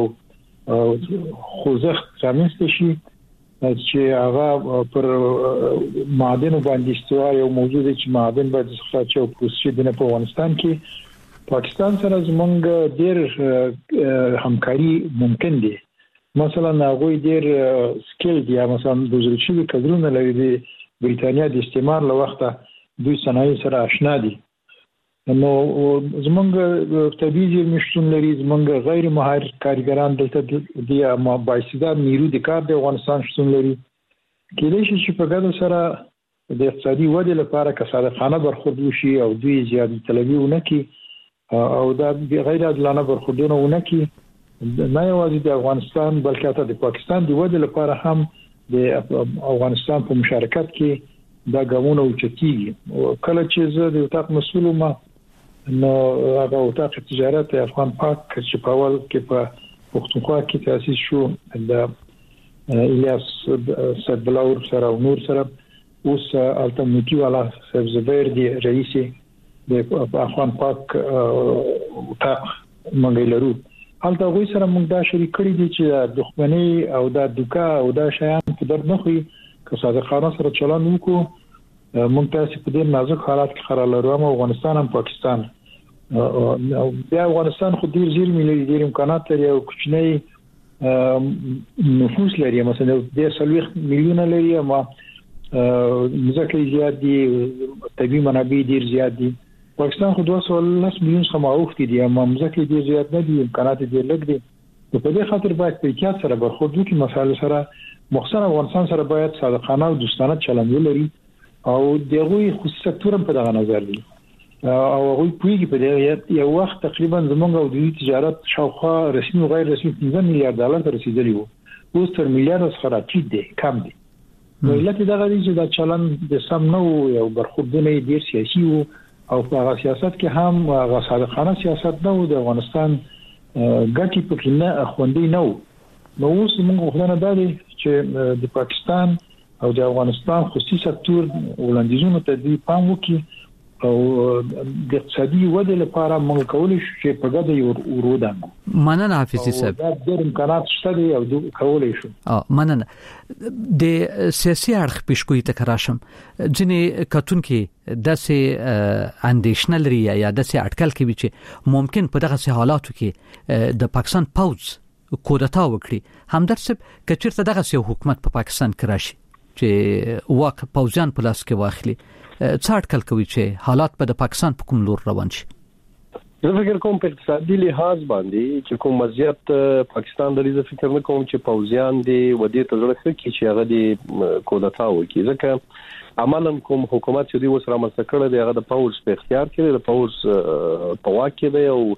خوځښت رامنځته شي چې هغه پر معادن باندې استوا یو موضوع دی چې معادن باید څخه او پروسې د په افغانستان کې پاکستان سره زمونږ ډېر همکاري ممکن دي. مثلا هغه ډېر سکیل دی، مثلا د وزارتي کډرونو لري بریتانیا د استعمار له وخته دوی صنایع سره آشنا دي. نو زمونږ طبيعي زیرمشتون لري، زمونږ غیر مهار کارګران دلته دي، اما بااستعداد نیرو د کار د افغانستان شتون لري. کله چې په ګډه سره د اقتصادي ودې لپاره کسادخانه برخورد وشي او دوی زیاتې طلبي ونکي او دا غیر عادلانه برخوردونه ونکي، نه یوازې د افغانستان بلکې حتی د پاکستان د ودې لپاره هم د افغانستان په مشارکت کې دا ګامونه اوچتيږي. کله چې زه د وټاق مسؤل ما نو هغه وټاق تجارت افغان پاک چې په اول کې په پښتونخوا کې تاسیس شو د الیاس سدبلاور سره او نور سره، اوس الټرنیټیو والا سبزبیر دی رئیس د افغان پاک وټاق منګی لرو. حالته غوي سره موږ دا شریک کړی دي چې دښمنی او دا دوکا او دا شیان په در نه خوري که صادقانه سره چلن وکړو. موږ تاسو په دې نازک حالات کې قرار لرو، هم افغانستان هم پاکستان او بیا افغانستان خو ډیر زیر ملي ډیر امکانات لري او کوچنی نفوس لري، مثلا د 30 میلیونه لري، اما ځکه زیات دي، طبي منابع ډیر زیات دي. پاکستان خو 210 میلیون سماوختي دي، اما ځکه ډیر زیات نه دي، امکانات ډیر لږ دي. په دې خاطر باید په احتیاط سره برخورد وکړي، مسایل سره مخصوصا افغانستان سره باید صادقانه او دوستانه چلند ولري او دغه خصوصي سکتور په دغه نظر دي او هغه پویږي په دې یو وخت تقریبا زمونږ او د تجارت شاوخوا رسمي او غیر رسمي 15 میلیارډ ډالر ته رسیدلی وو، اوس تر میلیارډ څخه راټیټ دي، کم دي. نو لکه دغه چې دا چلند د سم نو یو برخوردونه ډیر سیاسي وو او په هغه سیاست کې هم هغه صادقانه سیاست نه و، د افغانستان ګټي پکې نه خوندې نه و. نو اوس موږ غواړو دا دی چې د پاکستان او د افغانستان خصوصي سکتور وړاندیزونو ته دی پام وکړي او د اقتصادي ودې لپاره موږ کولای شو چې په ګډه یو ورودان. مننه حافظي صاحب. دا د امکانات شته دی او کولای شو. مننه. د سیاسي اړخ پیشګوئی ته راشم، ځنې کتون کې داسې اندیشنه لري یا داسې اټکل کوي چې ممکن په دغه حالاتو کې د پاکستان پوز کودتا وکړي. همدرد صاحب کچیرته دغه سیاسي حکومت په پاکستان کې راشي چې واک پوزیان په لاس کې واخلي، څه اټکل کوي چې حالات په د پاکستان په کوم لور روان شي؟ زه فکر کوم په اقتصادي لحاظ باندې چې کوم وضعیت پاکستان د دې فکر نه کوم چې پوزیان دی ودې ته ضرورت کې چې هغه د کودتا وکړي، ځکه عملاً کوم حکومت چې دی وسره مسکړه دی هغه د پاوز په اختیار کې دی، د پاوز په واک کې دی او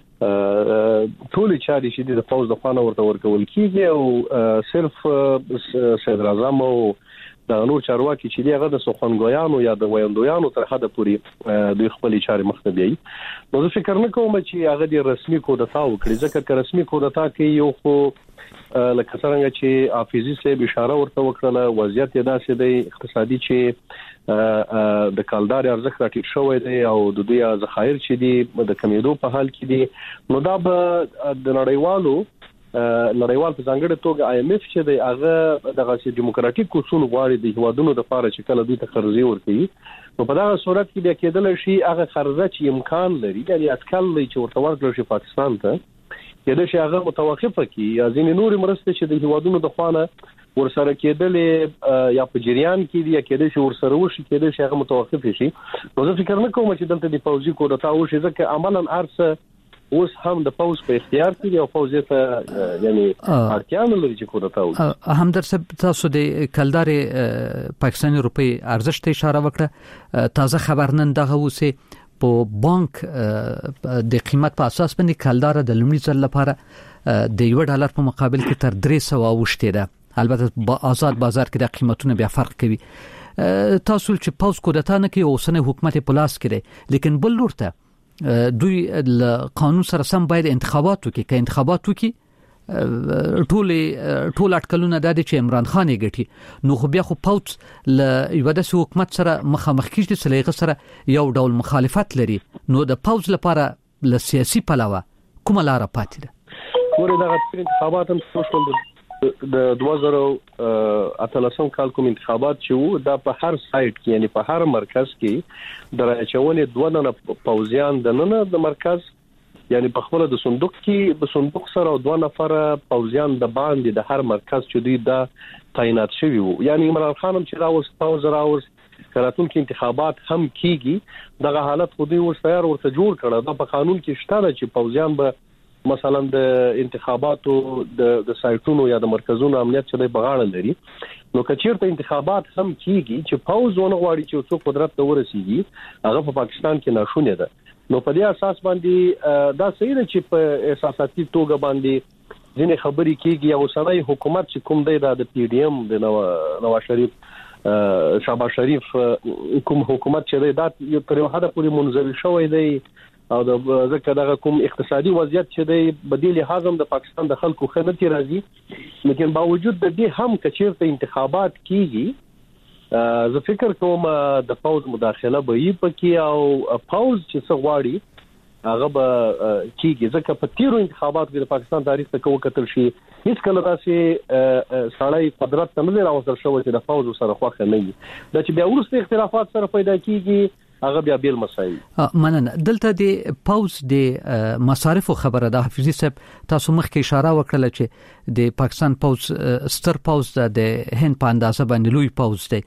ټول چاري چې د پاوز د خانه ورته ورکول کیږي او صرف صدر اعظم او د نور چارواکي چې دی هغه د سخنګویانو یا د ویندویانو تر حده پورې د خپل چاري مخته بیاي. نو زه فکر نه کوم چې هغه د رسمي کودتا وکړي، ځکه چې رسمي کودتا کې یو خو لکه څنګه چې حافظي صاحب اشاره ورته وکړه، وضعیت یې داسې دی اقتصادي چې د کالدار ارزښت راټیټ شوی دی او د دوی ذخایر چې دي د کمیدو په حال کې دي. نو دا به د نړیوالو نړیوال په ځانګړي توګه IMF چې د هغه دغه دیموکراتیک اصول غواړي د هوادونو د لپاره چې کله دوی ته قرضې ورکړي نو په دا صورت کې بیا کېدل شي هغه قرضه چې امکان لري یعنی اټکل لري چې ورته ورکړل شي پاکستان ته کېدل شي هغه متوقفه کی یا ځینې نور مرستې چې د هوادونو د خوانه ورسره کېدل یا په جریان کې دی یا کېدل شي ورسره وشي کېدل شي هغه متوقف شي نو زه فکر نه کوم چې دلته د فوزي کوډتا وشي ځکه عملاً ارسه اوس هم د فوز په اختیار کې او فوز ته یعنی اړتیا نه لري چې کوډتا وشي همدر صاحب تاسو د کلدار پاکستاني روپی ارزښت اشاره وکړه تازه خبر نن دغه وسه په بانک د قیمت په اساس باندې کلدار د لومړي ځل لپاره د $1 په مقابل کې تر 300 اوښته ده البته په آزاد بازار کې د قیمتونو بیا فرق کوي تاسو چې پاوز کوډتا نه کې اوسنه حکومت په لاس کې لکه بل لورته دوی قانون سره سم باید انتخابات وکړي که انتخابات وکړي ټول اټکلونه د چې عمران خان یې ګټي نو خو بیا خو پاوز ل یو د حکومت سره مخامخ کیږي چې لغه سره یو ډول مخالفت لري نو د پاوز لپاره ل سیاسي پلوه کومه لار پاتې ده ورته دغه انتخابات هم سوشل د 2018 کال کوم انتخابات چې وو دا په هر سایت کې یعنی په هر مرکز کې درچونه دوه پوزیان د نن د مرکز یعنی په خپل د صندوق کې په صندوق سره دوه نفر پوزیان د باندې د هر مرکز چې دوی دا تعینات شوی وو یعنی عمران خان هم چې راوس پاوز راوس کاراتون کې انتخابات هم کیږي دغه حالت خو دوی ورسره ورته جوړ کړه دا په قانون کې شته چې پوزیان به مثلا د انتخاباتو د سایټونو یا د مرکزونو امنیت چې د بغاړه لري نو کچیرته انتخابات هم کیږي چې پاوز ونه غواړي چې څو قدرت ته ورسیږي هغه په پاکستان کې ناشونه ده نو په دې اساس باندې دا صحیح ده چې په احساساتي توګه باندې ځینې خبرې کیږي او سړی حکومت چې کوم دی د PDM د نواز شریف شهباز شریف کوم حکومت چې دا یو تر یو حد پورې منځوي شوی دی او د ځکه دغه کوم اقتصادي وضعیت چې دی بدیل حازم د پاکستان د خلکو خدمت راځي لیکن باوجود د دې هم کچیرته انتخابات کیږي زه فکر کوم د فوز مداخله به یې پکې او فوز چې څه غواړي هغه به کیږي ځکه په تیرو انتخاباتو کې د پاکستان تاریخ ته وکتل شي هیڅ کله داسې سړی قدرت ته نه راوصل شوی چې د فوز سره خوښ نه وي دا چې بیا ورسته اختلافات سره پیدا کیږي هغه بیا بیل مسایل مننه دلته د پاوز د مصارف خبره د حفیظي صاحب تاسو مخکې اشاره وکړه چې د پاکستان پاوز ستر پاوز د هند په اندازه باندې لوی پاوز دی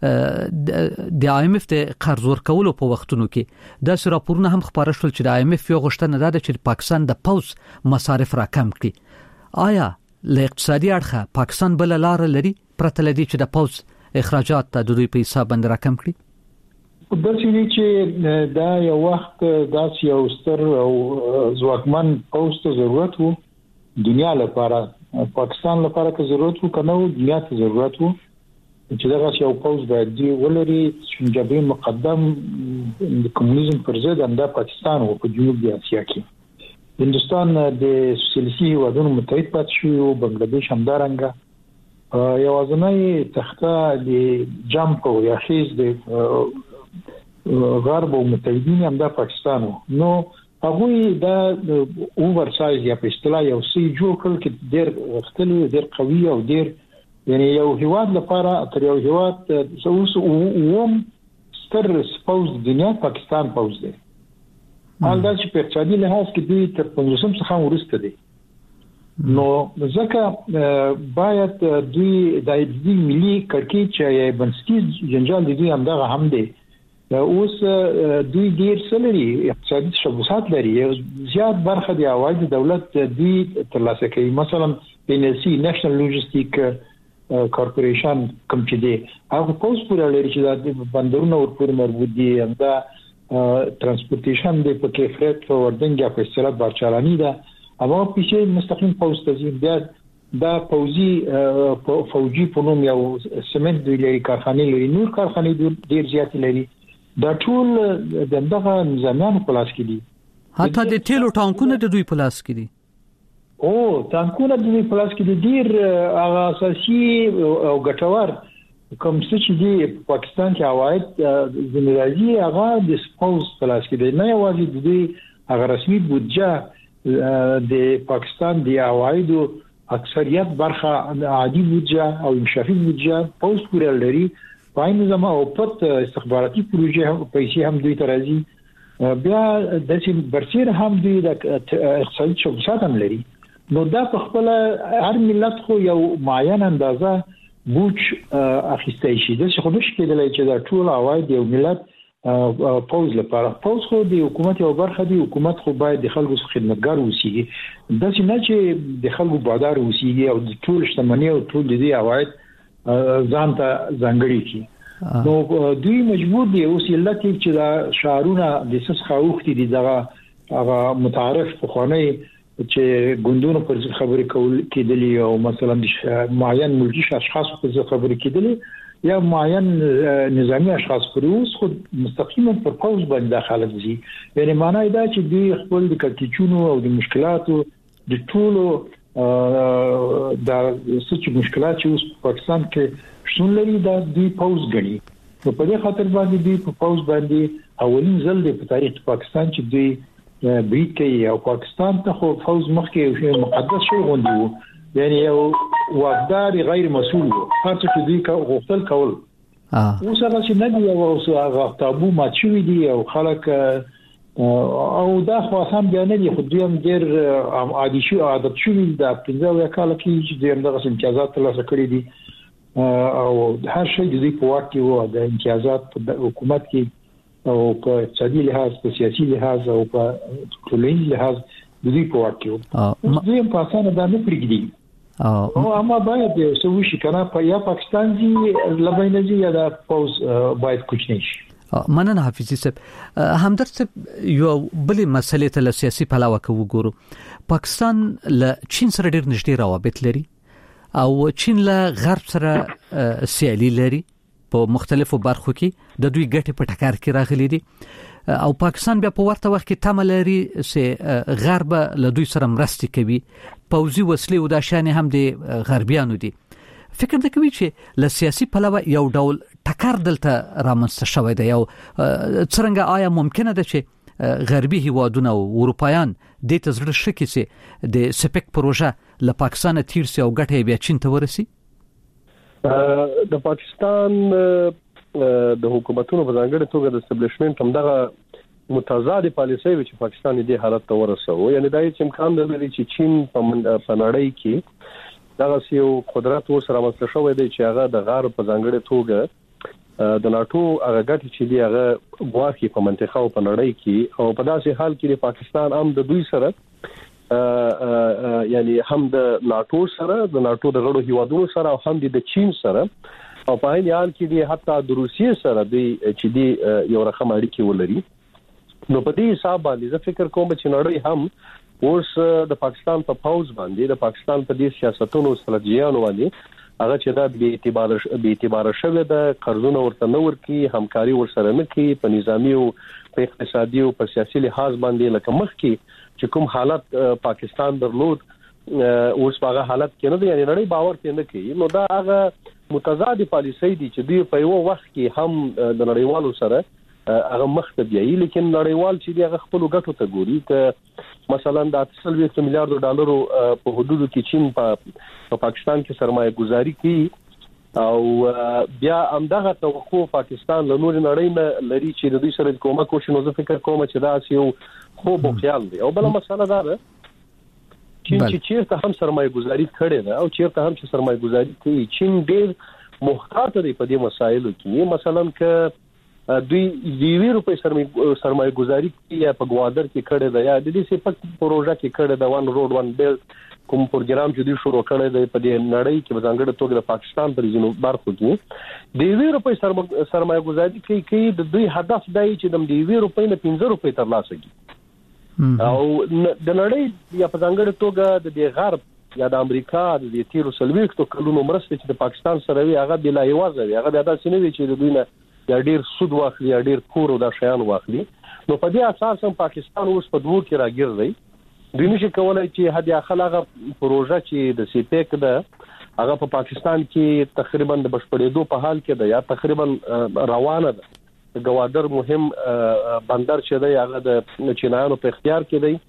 د IMF د قرض ورکولو په وختونو کې د راپورونه هم خبره شول چې د IMF یو غوښتنه ده چې پاکستان د پاوز مصارف راکم کړي آیا له اقتصادي اړخه پاکستان بل لار لري پرته لدی چې د پاوز اخراجات د دوی په حساب باندې راکم کړي د سړي چې دا یو وخت داس یو ستر او ځواکمن پوسټ ضرورت وو دنیا لپاره پاکستان لپاره که ضرورت وو کنه دنیا ته ضرورت وو چې دا یو پوسټ باید دی ولري چې جبهه مقدم د کمونیزم پر ضد د پاکستان او په جنوب اسیا کې هندستان د سیاسي وادونو متحد پات شو او بنگلاديش همدارنګه یو ځنای تخته د جمپ او یاخیز د غرب او متحدین هم د پاکستان نو هغه د اوور سایز یا په اصطلاح یو سی جوړ کړ چې ډېر وختلی ډېر قوي او ډېر یعنی یو هیواد لپاره تر یو هیواد اوس اوم ستر سپوز دنیا پاکستان پوز دی حال دا چې په اقتصادي لحاظ کې دوی تر 15 څخه ورسته دي نو ځکه باید دوی د ملي کړکېچ یا بنسټیز جنجال دي همدغه هم دی اوس دوی ډیر سلري اقتصادي شبوسات لري زیات برخه د عواید دولت دوی ترلاسه کوي مثلا NLC نېشنل لوجستیک کارپوریشن کوم چې دی هغه پوس پورا لري چې د بندرونو ورپورې مربوط دي دا ترانسپورتیشن د پکې فریټ فوردینګ په اصطلاح بارچالانی ده اما پیسې مستقیم پوس تزین بیا دا فوجي په نوم یو سمنټ دوی لري کارخانه لري نور کارخانه ډیر زیات لري دا ټول دغه نظامیان په لاس کې دي حتی د تیلو ټانکونه د دوی په لاس کې دي او ټانکونه د دوی په لاس کې دي ډیر هغه اساسي او ګټور کوم څه چې دی په پاکستان کې عواید زموږی هغه د سپوز په لاس کې دي نه یوازې د دوی هغه رسمي بودجه د پاکستان د عوایدو اکثریت برخه عادي بودجه او انشافي بودجه پوز پورې لري پاین زما او پټ استخباراتي پروژې پیسې هم دوی ترازی بیا د سیم برسیر هم دوی د اقتصادي چوکاټ هم لري نو دا په خپل هر ملت خو یو معین اندازه بوج اخیستای شي د څه خو نشي کېدلی چې دا ټول عواید یو ملت پوز لپاره پوز خو د حکومت یو برخه دی حکومت خو باید د خلکو خدمتګار اوسي د څه نه چې د خلکو بادار اوسي او د ټول شتمنۍ او ټول د عواید ځان ته ځانګړي کی نو دوی مجبور دي اوسې لکه چې دا شعارونه د سس خوختي دي دغه متعارف خواني چې ګوندونو پر خبرې کول کېدلی او مثلا معین ملکی اشخاص پر خبرې کېدلی یا معین نظامی اشخاص پر اوس خود مستقیما پر پوز باندې داخله دي یعنی معنی دا چې دوی خپل د کټیچونو او د مشکلاتو د ټولو دا څه مشکلات چې اوس پاکستان کې شتون لري دا دوی پوز غني نو په دې خاطر باندې دوی په پوز باندې اولین ځل د تاریخ پاکستان چې دوی بریټ کوي او پاکستان ته خو فوز مخکې یو مقدس شی غوندي وو یعنی یو واقدار غیر مسؤل وو هر څه چې دوی غوښتل کول اوس هغه چې نه دی او هغه تابو ماچوي دي او خلک او دا خو هم بیا نه دي خو دوی هم ډېر عادي شو عادت شوي د 15 کال کې چې دغه امتیازات ترلاسه کړي دي او هر شی د دې په واک کې وو د امتیازات په حکومت کې او په اقتصادي لحاظ په سیاسي لحاظ او په ټولنیز لحاظ د دې په واک کې وو دوی هم په اسانه دا نه پرېږدي او اما باید څه وشي کنه په یا پاکستان دی لبنان دی یا د پوز باید کوچنی شي مننه حافظي صاحب همدرد صاحب یو بلې مسلې ته له سیاسي پلوه وګورو پاکستان له چین سره ډېر نږدې روابط لري او چین له غرب سره سیالي لري په مختلفو برخو کې د دوی ګټې په ټکر کې راغلي دي او پاکستان بیا په ورته وخت کې تمه لري چې غرب له دوی سره مرستې کوي پوځي وسلې او د شان هم د غربیانو دي فکر د کوي چې له سیاسي پلوه یو ډول ټکر دلته رامنځته شوی دی او څنګه آیا ممکنه ده چې غربي هیوادونه او اروپایان د تزړه شکې چې د سپک پروژه له پاکستان تیر سي او ګټه بیا چین ته ورسي د پاکستان د حکومتونو په ځانګړي توګه د اسټابلیشمنت هم دغه متضاد پالیسي چې پاکستان دې حالت ته ورسوي یعنی دا چې امکان لري چې چین په نړۍ کې دغه یو قدرت ورسره مسله شوی دی چې هغه د غرب په ځانګړي توګه د ناتو هغه ګټې چې دی هغه واخی په منطقه او په نړۍ کې او په داسې حال کې د پاکستان هم د دوی سره یعنی هم د ناتو سره د ناتو د غړو هیوادونو سره او هم د چین سره او په هغه حال کې دی حتی د روسیې سره دی چې دی یو رقم اړیکې ولري نو په دې حساب باندې زه فکر کوم چې نړۍ هم اوس د پاکستان په پاوز باندې د پاکستان په دې سیاستونو استراتیژیانو باندې هغه چې دا به اعتبار شوه د قرضونو ورته نور کی همکاري ورسره نه کی په نظامی او په اقتصادي او په سیاسي لحاظ باندې لکه مخ کې چې کوم حالت پاکستان درلود اوس هغه حالت کې نه دی یعنی نړۍ باور ته نه کوي نو دا هغه متضاد پالیسي دي چې دوی په یو وخت کې هم د نړیوالو سره هغه مخته بیاي لیکن نړیوال چې هغه خپل ګټو ته ګوري ک مثلا د 800 میلیارډ ډالرو په حدودو کې چین په پاکستان کې سرمایه گذاری کوي او بیا همدغه توقع پاکستان له نور نړۍ نه لري چې د دوی سره کومه کوشش نو فکر کوم چې دا یو خوب خیال دی او بل مسله دا ده چې چیرته هم سرمایه گذاری کړي ده او چیرته هم چې سرمایه گذاری کوي چین ډېر محتاط دی په دې مسایلو کې مثلا ک دوی دیوی روپے سرمایه گذاری یا په گوادر کې کړي ده یا د دې سپک پروژه کې کړي ده وان روډ وان بیلټ کوم پروګرام چې دوی شروع کړی دی په دې نړۍ کې ځانګړي توګه د پاکستان پر ځینو برخو کې دیوی روپے سرمایه گذاری کوي د دوی هدف دی چې د دیوی روپے نه 15 روپے ترلاسه کړي او د نړۍ یا په ځانګړي توګه د غرب یا د امریکا د تیرو سلويختو کلونو مرسته چې د پاکستان سره وي هغه بلا یوازې هغه د داسې نه وي چې د دوی نه یا ډیر سود واخلي یا ډیر کور او د شیان واخلي نو په دې اساس هم پاکستان اوس په دوه کې راګرځي دوی نشي کولای چې هدي اخلاغه پروژه چې د سیپیک ده هغه په پاکستان کې تقریبا د بشپړېدو په حال کې ده یا تقریبا روانه ده گوادر مهم بندر چې دی هغه د چینایانو په اختیار کې دی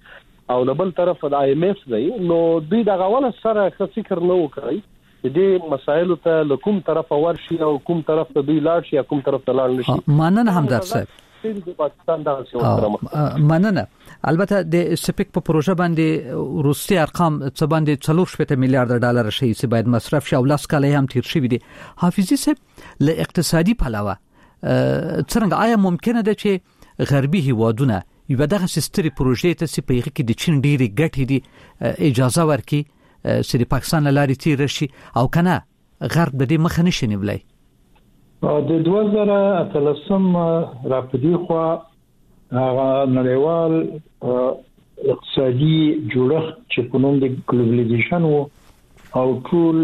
او بل طرف د IMF دی نو دوی د غواله سره څه فکر نه وکړي دې مسایلو ته لکوم طرف ورشي او کوم طرف ته دوی لاړ شي او کوم طرف ته لاړ نشي. مننه همدار صاحب. د پاکستان د سیاست مننه. البته د سپیک په پروژه باندې روسي ارقام څه باندې 4.8 میلیارډ ډالر شي چې باید مصرف شي او لاس کاله هم تیر شي دي. حافظي صاحب له اقتصادي پلوه څنګه آیا ممکنه ده چې غربي هیوادونه یو دغه سستري پروژې ته چې په یغه کې د چین ډېری ګټې دي اجازه ورکړي چې د پاکستان لارې تیر شي او کنه غرب د دې مخه نشي نیولای؟ د 2013 راپدې خو نړیوال اقتصادي جوړښت چې په نوم د ګلوبلایزیشن او ټول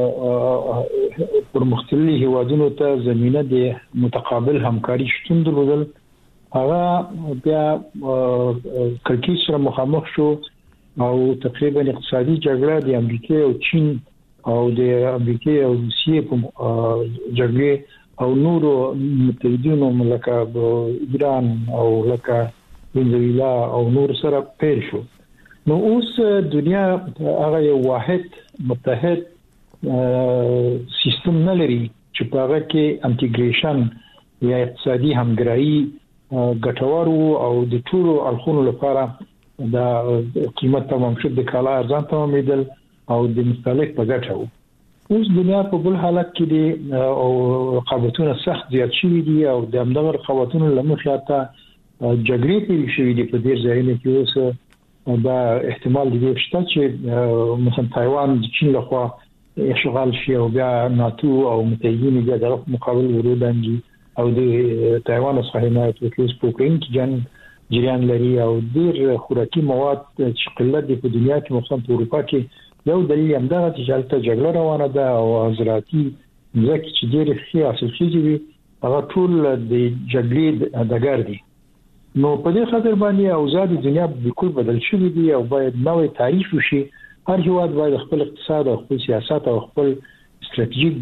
پر مختلفو هیوادونو ته زمينه د متقابل همکاري شتون درلودل هغه بیا کلکی سره مخامخ شو او تقریبا اقتصادي جګړه د امریکا او چین او د امریکا او روسیې په جګړه او نورو متحدینو لکه ایران او لکه وینزویلا او نور سره پیل شو. نو اوس دنیا هغه یو واحد متحد سیستم نه لري چې په هغه کې انټیګریشن یا اقتصادي همکاري ګټور او د ټولو اړخونو لپاره د قیمت تمام شد د کالا ارزان تمامېدل او د مستهلک په ګټه وو. اوس دنیا په بل حالت کې دي او رقابتونه سخت زیات شوي دي او د همدغه رقابتونو لمخې ته جګړې پیل شوې دي په ډېر ځایونو کې. اوس دا احتمال دی شته چې مثلا تایوان د چین لخوا اشغال شي او بیا ناتو او متحدین بیا د مقابل ورودانګي او د تایوان څخه حمایت وکړي په اوکراین کې جنگ جریان لري او ډېر خوراکي مواد چې قلت دي په دنیا کې مثلا په اروپا کې یو دلیل هم دا چې حالت جګړه روانه ده او زراعتي ځکه چې ډېر ښه حاصل شي هغه ټول د جګړې دګر دي. نو په دې خاطر باندې اوضاع د دنیا بالکل بدل شوې دي او باید نوې تعریف وشي. هر هیواد باید خپل اقتصاد او خپل سیاست او خپل استراتیژیک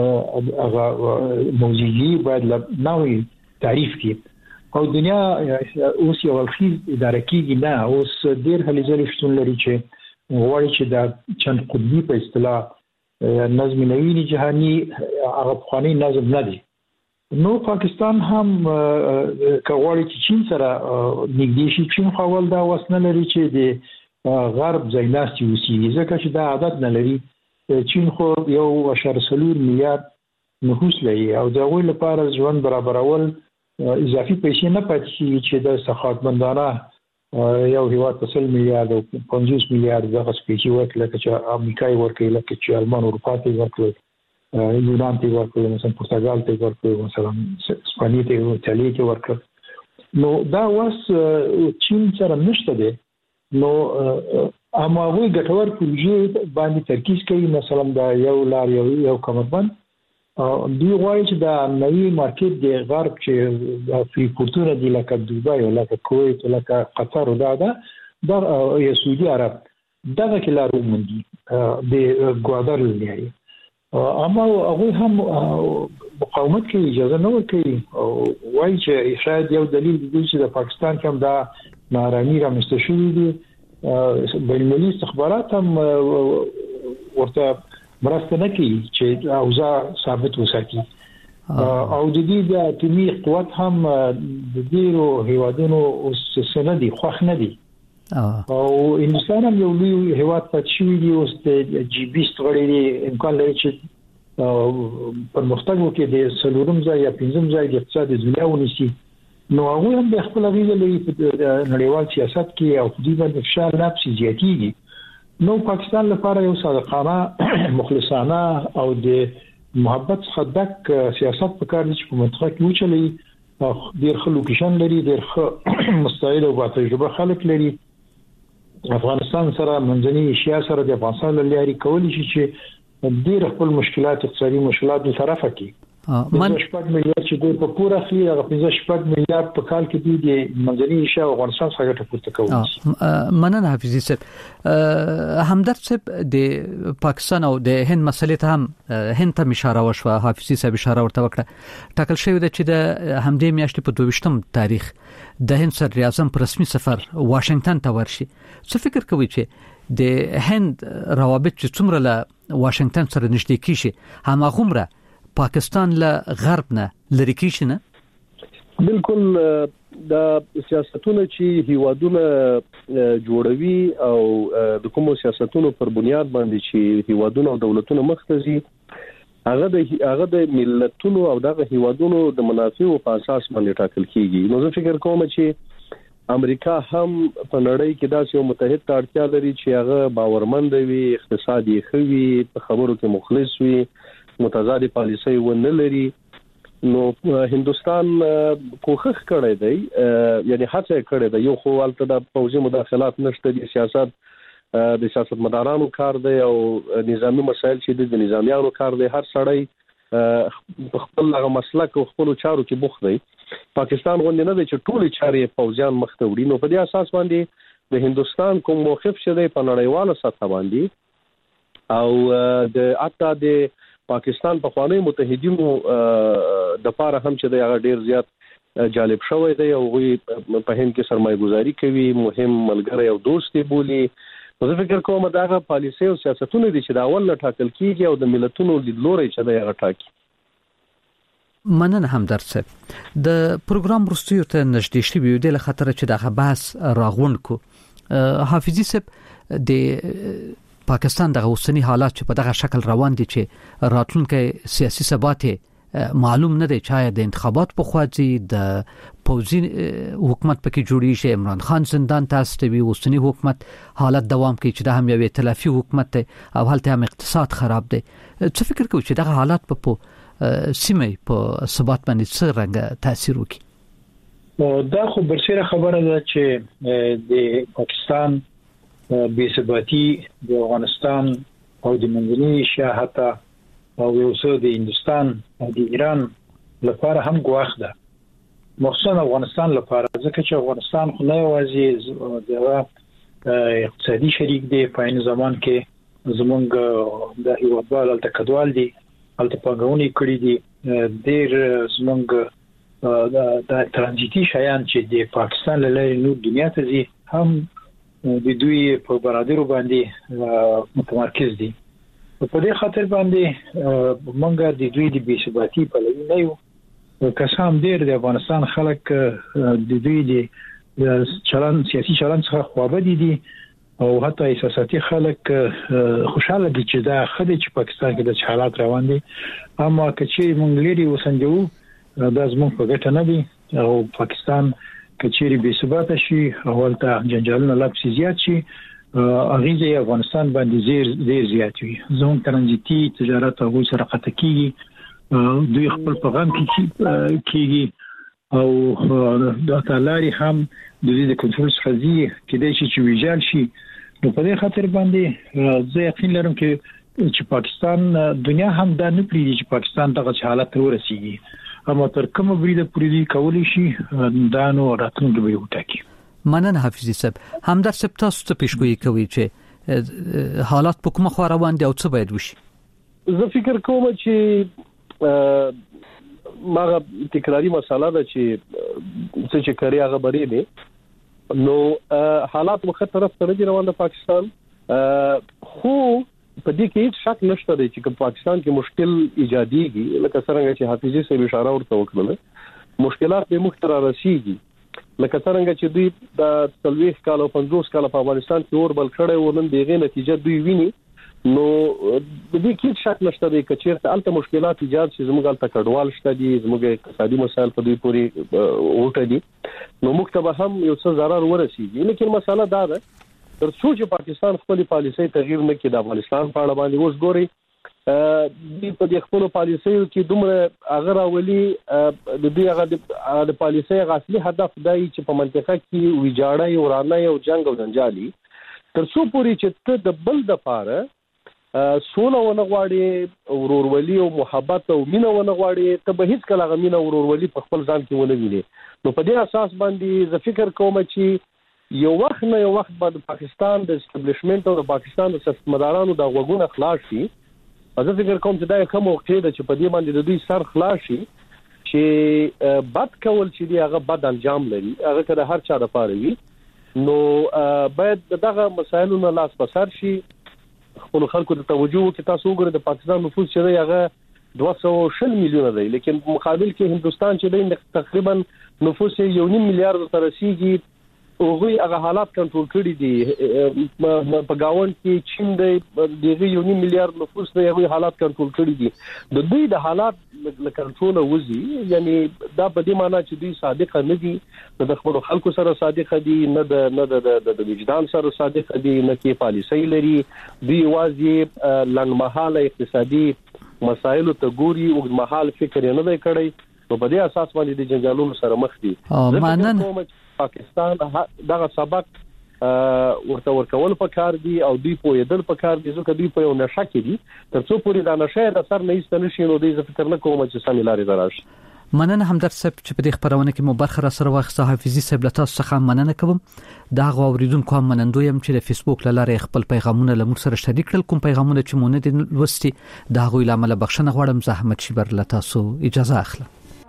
موضوعي باید نوې تعریف کړي او دنیا اوس یو خیز اداره کیږي نه. اوس ډېر هلي ځلې شتون لري چې غواړي چې دا چند قطبي په اصطلاح نظم نوین جهانی هغه خاني نظم نه دی. نو پاکستان هم کوي چې چین سره نږدې شي. چین خپل دا وسنه لري چې د غرب ځایناستي وسیږي ځکه چې دا عادت نه لري. چین خو 1.4 میلیارډ نفوس لري او دا غوښتل لپاره ژوند برابرول اضافي پیسې نه پاتې چې د سخاوتمندانه یو هیواد 10 میلیارډ او 50 میلیارډ دغه سپیشي ورکړي چې امریکای ورکړي لکه چې المان اروپا ته ورکړي یونان ته ورکړي مثلا پرتګال ته ورکړي مثلا اسپانیا ته ایتالیا ته ورکړي. نو دا واس چین سره نشته دي. نو اما وی ګټور پروژې باندې ترکیز کوي مثلا دا یو لار یو کمربند دی غواړي چې دا نوی مارکیټ د غرب چې د فری پورتونه دی لکه دوبای او لکه کویت او لکه قطر او دا یا سعودي عرب دغه کې لارو مندي د ګوادر لري. اما هغه هم مقاومت کوي اجازه نه ورکوي او وایي چې شاید یو دلیل دی چې د پاکستان کې هم دا نارامي رامنځته شوې دي. بین‌المللي استخبارات هم ورته مرسته نه کوي چې اوضاع ثابت وساتي او د دې د اتمی قوت هم د ډیرو هیوادونو اوس سندي خوښ نه دي او هندستان هم یو لوی هیواد پاتې شوی دی. اوس د G20 غړي امکان لري چې پرمختګ وکړي د سلورم ځای یا پنځم ځای د اقتصاد دنیا ونیسي. نو هغه هم د خپل غوښتنې لري په نړیوال سیاست کې او په دې باندې فشار نفسي زیاتېږي. نو پاکستان لپاره یو صادقانه مخلصانه او د محبت څخه ډک سیاست پکار دي چې په منطقه کې وچلي. ډېر ښه لوکیشن لري ډېر ښه مستعد او تجربه خلک لري. افغانستان سره منځني ایشیا سره د افغانستان لاري کولی شي چې ډېر خپل مشکلات اقتصادي مشکلات به طرفه کړي من شپږ میلیارډ چې دوی په پوره خي هغه 15 میلیارډ په کال کې دوی د منځني ایشیا افغانستان څخه ګټه پورته کوي. مننه حافظي صاحب. همدرد صاحب د پاکستان او د هند مسلې ته هم هند ته اشاره وشوه. حافظي صاحب اشاره ورته وکړه. ټاکل شوی د چې د همدې میاشتې په 22م تاریخ د هند صدر اعظم په رسمي سفر واشنگټن ته ورشي. څه فکر کوي چې د هند روابط چې څومره له واشنگټن سره نږدې کیږي هماغومره پاکستان له غرب نه لری کیږي نه؟ بالکل د سیاستونو چې هیوادونه جوړوي او د کومو سیاستونو پر بنیاد باندې چې هیوادونه او دولتونه مختزي هغه د ملتونو او د هیوادونو د منافعو په اساس باندې ټاکل کیږي. نو زه فکر کوم چې امریکا هم په نړۍ کې داسې یو متحد ته اړتیا لري چې هغه باورمند وي، اقتصادي خوي، په خبرو کې مخلص وي، متضاد پالیسي ونه لري. نو هندستان کوښښ کړی دی، یعنی هڅه کړې ده. یو خو البته د پوځي مداخلات نشته، د سیاستمدارانو کار دی او نظامی مسایل چې د نظامیانو کار دی. هر سړی په خپل هغه مسلک او خپل چارو کې بوخت دی. پاکستان غوښنه نه دی چې ټول چارې پوځیان مخ ته وړي. نو په دې اساس باندې د هندستان کوم موقف شته په نړیواله سطح باندې او د اتا د پاکستان په خوانی متحدینو د پاره هم چې د هغه ډیر زیات جالب شوی دی او غوي په هند کې سرمایه‌ګذاري کوي، مهم ملګری او دوست دی بولی. زه فکر کوم دا هغه پالیسي او سیاستونه دي چې دا اول نه ټاکل کیږي او د ملتونو لیدلوري چې دا هغه ټاکي. مننه همدرد صاحب. د پروګرام وروستیو ته نږدې شوي د خطر چې دا بحث راغون کو. حافظي صاحب د پاکستان د اوسنی حالات چې په دغه شکل روان دي چې راتلونکي سیاسي ثبات معلوم نه دی، چې د انتخابات په خواځي د پوځي حکومت پکې جوړی شي، عمران خان زندان ته استوي، اوسنی حکومت حالت دوام کوي چې د هم یو ائتلافي حکومت دی او هلته هم اقتصاد خراب دی. څه فکر کوي چې دغه حالات په سیمه په ثبات باندې څه رنګ تاثیر وکړي؟ دا خو برسېره خبره ده چې د پاکستان بی‌ثباتی د افغانستان او د منځني ایشیا حتی او یو څه د هندستان او د ایران لپاره هم ګواښ ده، مخصوصا افغانستان لپاره، ځکه چې افغانستان خو نه یوازې د اقتصادي شریک دی، په عین زمان کې زمونږ د هیوادوال الته کډوال دي، الته پنګونې کړې دي، ډېر زمونږ د ترانزیتي شیان چې د پاکستان له لارې نور دنیا ته ځي هم د دوی په برادرو باندې متمرکز دي. په دې خاطر باندې مونږ د دوی د بی‌ثباتی په لوري نه یو. کسان ډېر د افغانستان خلک د دوی د چلن سیاسي چلن څخه خوابدي دي او حتی احساساتي خلک خوشاله دي چې دا خدای چې پاکستان کې د حالات روان دي. اما کچې مونږ لري وسنجو دا زموږ په ګټه نه دي او پاکستان کچېری بې ثبات شي او ولته جنجالونه لا پسې زیات شي، اغیزه افغانستان باندې ډیر زیات وي. زموږ ترانزیتي تجارت او سره قطع کیږي، دوی خپل پیغام کیږي او د تعالی هم د دې د کنټرول ستراتیژي کې د چې ویجال شي. نو په دې خاطر باندې زه یقین لرم چې پاکستان دنیا هم دا نه پریږدي چې پاکستان دغه حالت ته ورسیږي، اما تر کومه بریده پوری کولی شي دا نو راتلونکي به وټاکي. مننه حافظي صاحب. همدرد صاحب تاسو ته پیشګویي کوي چې حالات په کومه خوا روان دي او څه باید وشي؟ زه فکر کوم چې ماغه تکراری مسله ده چې کړي هغه بری دي. نو حالات مخ طرف ته دي روان د پاکستان، خو په دې کې هیڅ شک نشته دی چې پاکستان کې مشکل ایجاديږي. لکه څنګه چې حافظي صاحب اشاره ورته وکړه، مشکلات به مختلف راسيږي. لکه څنګه چې دوی د 30 کال او 50 کال په افغانستان کې اور بل کړي و، نن دغه نتیجه دوی ویني. نو د دې کې شک نشته دی چې چیرته الته مشکلات ایجاد شي. زموږ الته کډوال شته دي، زموږ اقتصادي مسایل په دوی پورې اوټه دي، نو مکتب هم یو څه ضرر ورسیږي. لیکن مسله دا ده تر څو چې پاکستان خپل پالیسي تغییر نه کړي د افغانستان په اړه باندې اوس ګوري د دې خپل پالیسي کې دومره اگر اولی د دې هغه د پالیسي اصلي هدف دی چې په منطقه کې ویجاړی ورانه او جنگ او جنجالي تر څو پورې چې ته د بل د پاره سوله ونه غواړي ورورولي او محبت او مینه ونه غواړي ته به هیڅ کله غمینه ورورولي په خپل ځان کې ونه ویني. نو په دې اساس باندې زه فکر کوم چې یو وخت نه یو وخت بعد پاکستان د اسټابلیشمنت او د پاکستان د سیاستمدارانو د غوګونه خلاص شي. زه فکر کوم چې دا یو موقع ده چې په دې باندې د دوی سر خلاص شي چې بد کول چې دی هغه بد انجام لري، هغه کله هر چا د پاره وي. نو باید دغه مسایلو نه لاس پسار شي، خپل خلکو ته توجه وکړي. تاسو وګورئ د پاکستان نفوس چې دی هغه 240 میلیونه دی، لیکن مقابل کې هندستان چې دی تقریبا نفوس 1.5 میلیارډ ته رسیدي. هغه هغه حالات کنټرول کړي دي. په گاوند کې چین دی دغه 1.5 میلیارډ نفوس دی، هغه حالات کنټرول کړي دي. د دوی د حالات له کنټرول وځي، یعنی دا په دې معنی چې دوی صادق نه دي، د خپل خلکو سره صادق دي، نه د وجدان سره صادق دي، نه کې پالیسي لري. دوی واځي لنګمحاله اقتصادي مسایلو ته ګوري او مهال فکر نه دی کړی. نو په دې اساس باندې د جنجالونو سره مخ دي. مانن پاکستان دغه سبق ورته ورکول پکار دي او دوی پویدل پکار دي، ځکه دوی په یو نشه کې دي. ترڅو پورې دا نشه د سر نه ایستل شي نو دوی فکر نه کوم چې سمې لارې دراشي. مننه همدرد صاحب چې په دې خبرونه کې مو برخه را سره واخیسته. حافظي صاحب له تاسو څخه مننه کوم. دا غوړیدونکو هم منندوی هم چې د فیسبوک لاره خپل پیغامونه له موږ سره شریک کړل. کوم پیغامونه چې مونږ نه لوستي دا غوې لامل بخښنه غواړم. زحمت شبر له تاسو اجازه اخلم.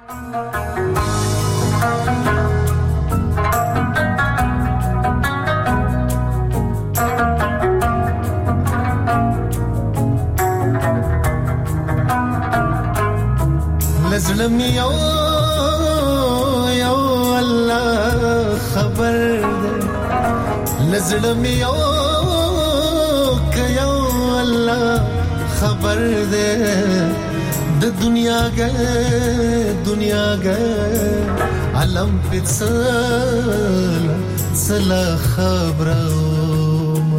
لزلم یو الله خبر ده، لزلم یو که یو الله خبر ده، د دنیا گه علم پتسل سلا خبرم.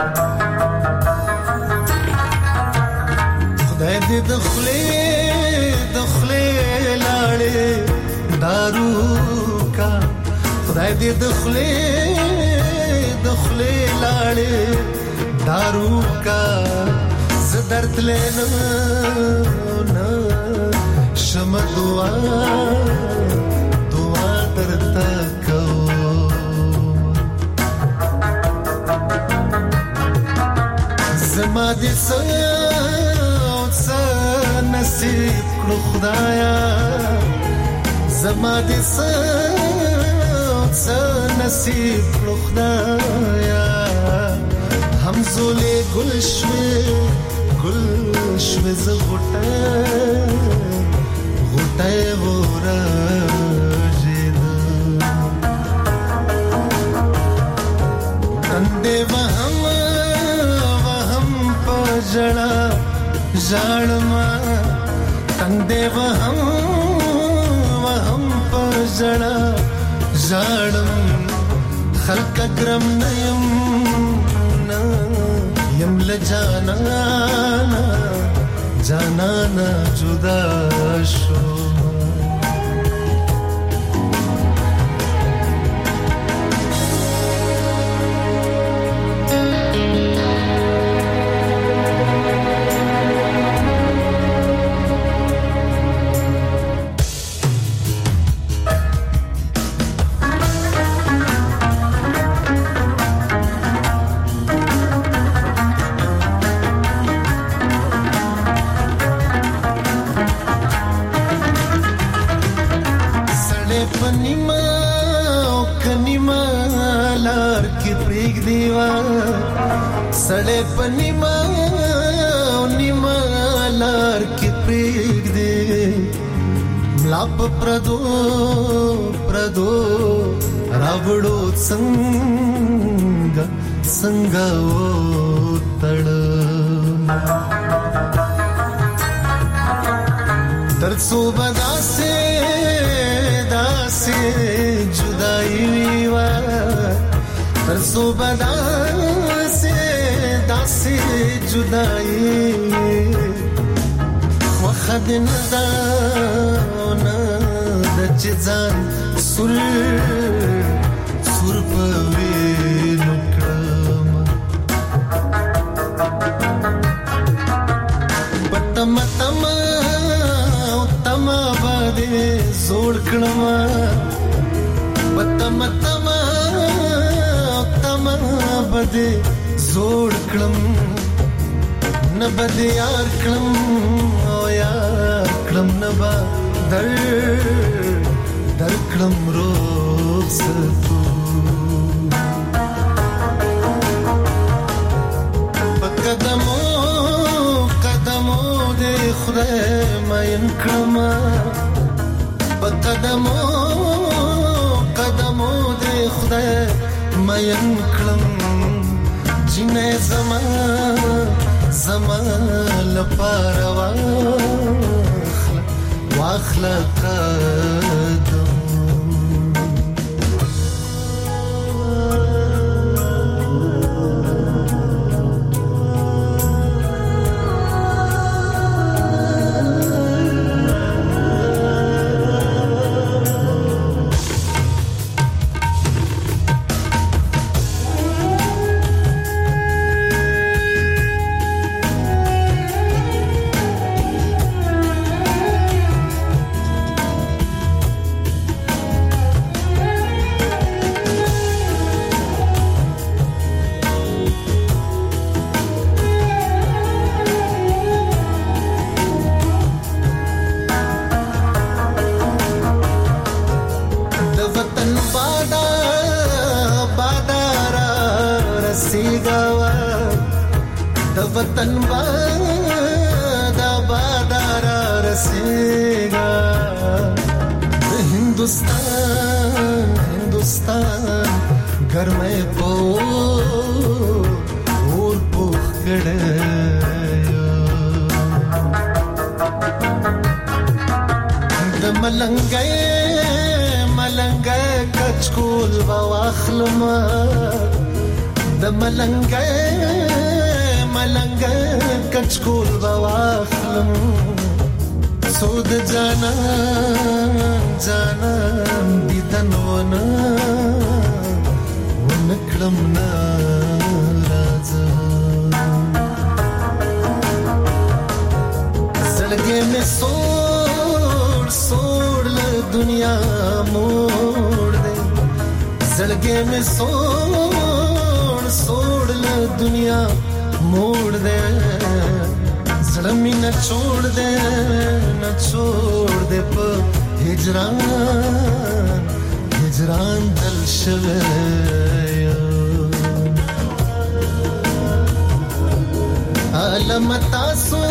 خدای دې دخلی لاړې دارو کا، خدای دې دخلی لاړې دارو کا. زدرت لینا شم دعا درتا کو. زما دې نصیب کړو خدایا، زما دې نصیب کړو خدایا. همزولې ګل شوې ز غټه ورژید اندې وهم پجړه ژړما، اندې وهم پجړه ژړم. خلق کرم نیم لجانا جدا شو. سړې پنیما لار کې پریګ دې ملاب پردو راوړو څنګه تړ ترڅو بداسه جدائی وا ترڅو بداسه داسې جدائی وخت نه دا نه د چځان سر په وینو کړم زوړ کړم پتم تم تم بده زوړ کړم نه بده یار کړم او یار کړم نه با در کړم رخصت قدمو قدمو دې خدای ماین کړم په قدمو قدمو دې خدای ماین کړم جنې زما زما لپاره واخله قدم वतन बादा बादारा रसेगा हिंदुस्तान हिंदुस्तान घर में पो और पोखड़े मलंगे मलंगे कचकुल वाखलमा द मलंगे मलंगे कचकुल वाखलम सोद जाना जाना दिदन वना वनकलम ना राजा सलगे में सोड़ ले दुनिया मोड़ दे सलगे में सोड़ ले दुनिया मोड़ दे जलमी न छोड़ दे पर हिजरान हिजरान दल शवे आलम तासो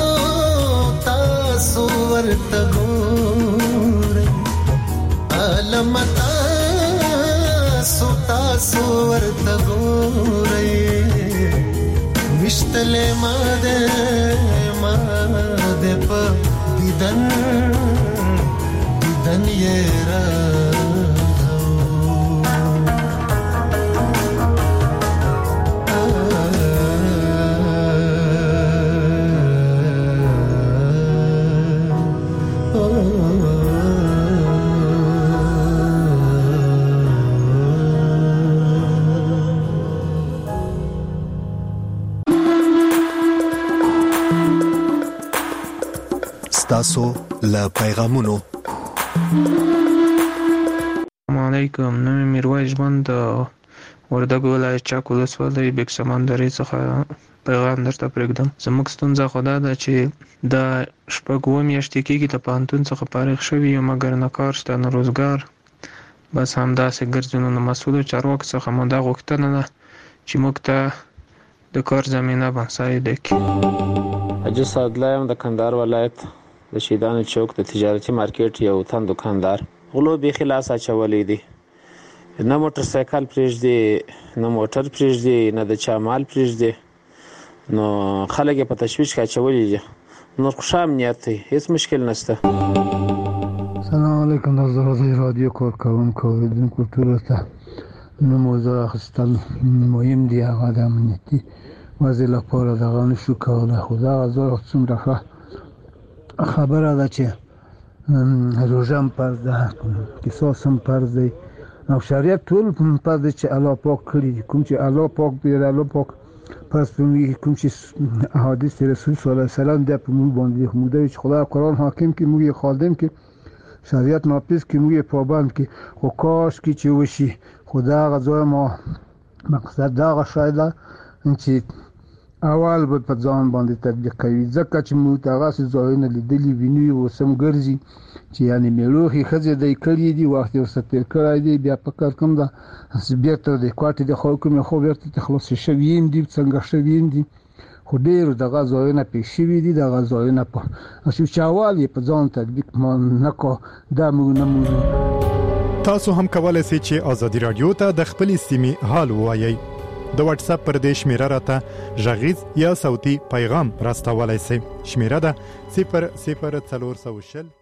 वर्तगोरे आलम तासो वर्तगोरे विश्तले मादे प दिदन ये تاسو له پیغامونو السلام علیکم نوم میرویس ژوند وردګ ولایت چاک ولسوالۍ بیک سمندري څخه پیغام درته پرېږدم. زموږ ستونزه خو دا ده چې دا شپږ اووه میاشتې کېږي د پوهنتون څخه فارغ شوي یو، مګر نه کار شته نه روزګار، بس همداسې ګرځو. نو د مسؤلو چارواکو څخه مو دا غوښتنه ده چې موږ ته د کار زمینه مساعده کړي. حاجي سعدالله یم د کندهار ولایت د شیدانو چوک د تجارتي مارکیټ یو تن دکاندار. غلو بیخي لاس اچولی دی، نه موټر سایکل پرېږدي، نه موټر پرېږدي، نه د چا مال پرېږدي، نو خلک یې په تشویش کې اچولی دي. نور خو ښه امنیت دی، هېڅ مشکل نشته. سلام علیکم. د زړه رادیو کارکوونکو اوریدونکو ټولو ته نو موضوع اخیستل مهم دی، هغه د امنیتي وضع لپاره دغه نشو کولی، خو دغه ځای څومره ښه خبره ده چې روژه هم فرض ده، قصاص هم فرض دی او شریعت ټول فرض دی چې الله پاک کړي دي. کوم چې الله پاک دی، الله پاک پس کوم چې احادیث رسول صلی الله علیه وسلم ده په موږ باندې موږ چې خدای قرآن حاکم کې موږ خادم کې شریعت نافذ کې موږ پابند کې خو کاش کې چې وشي خدا غزوه ما مقصد دا غشایده چې اول به په ځان باندې تطبیق کوي ځکه چې موږ هغه څه ځایونه لیدلي ویني او سم ګرځي چې یعنی میلوخي خزه د کړی دی وخت ورسره تیر کړی دی بیا په کار کوم دا بیرته د کوټې د حکومت خو بیرته تخلص شویم دی څنګه شویم دی خو ډیر د غزوینه پېښوي دي د غزوینه په چې چاوالي په ځان تطبیق نه کو دا موږ نه موږ تاسو هم کولای شئ چې ازادي رادیو ته د خپل سیمې حال وایي د واتس اپ پر دې شمیره راته ژغیز یا صوتي پیغام راستولای شئ شمیره ده 00400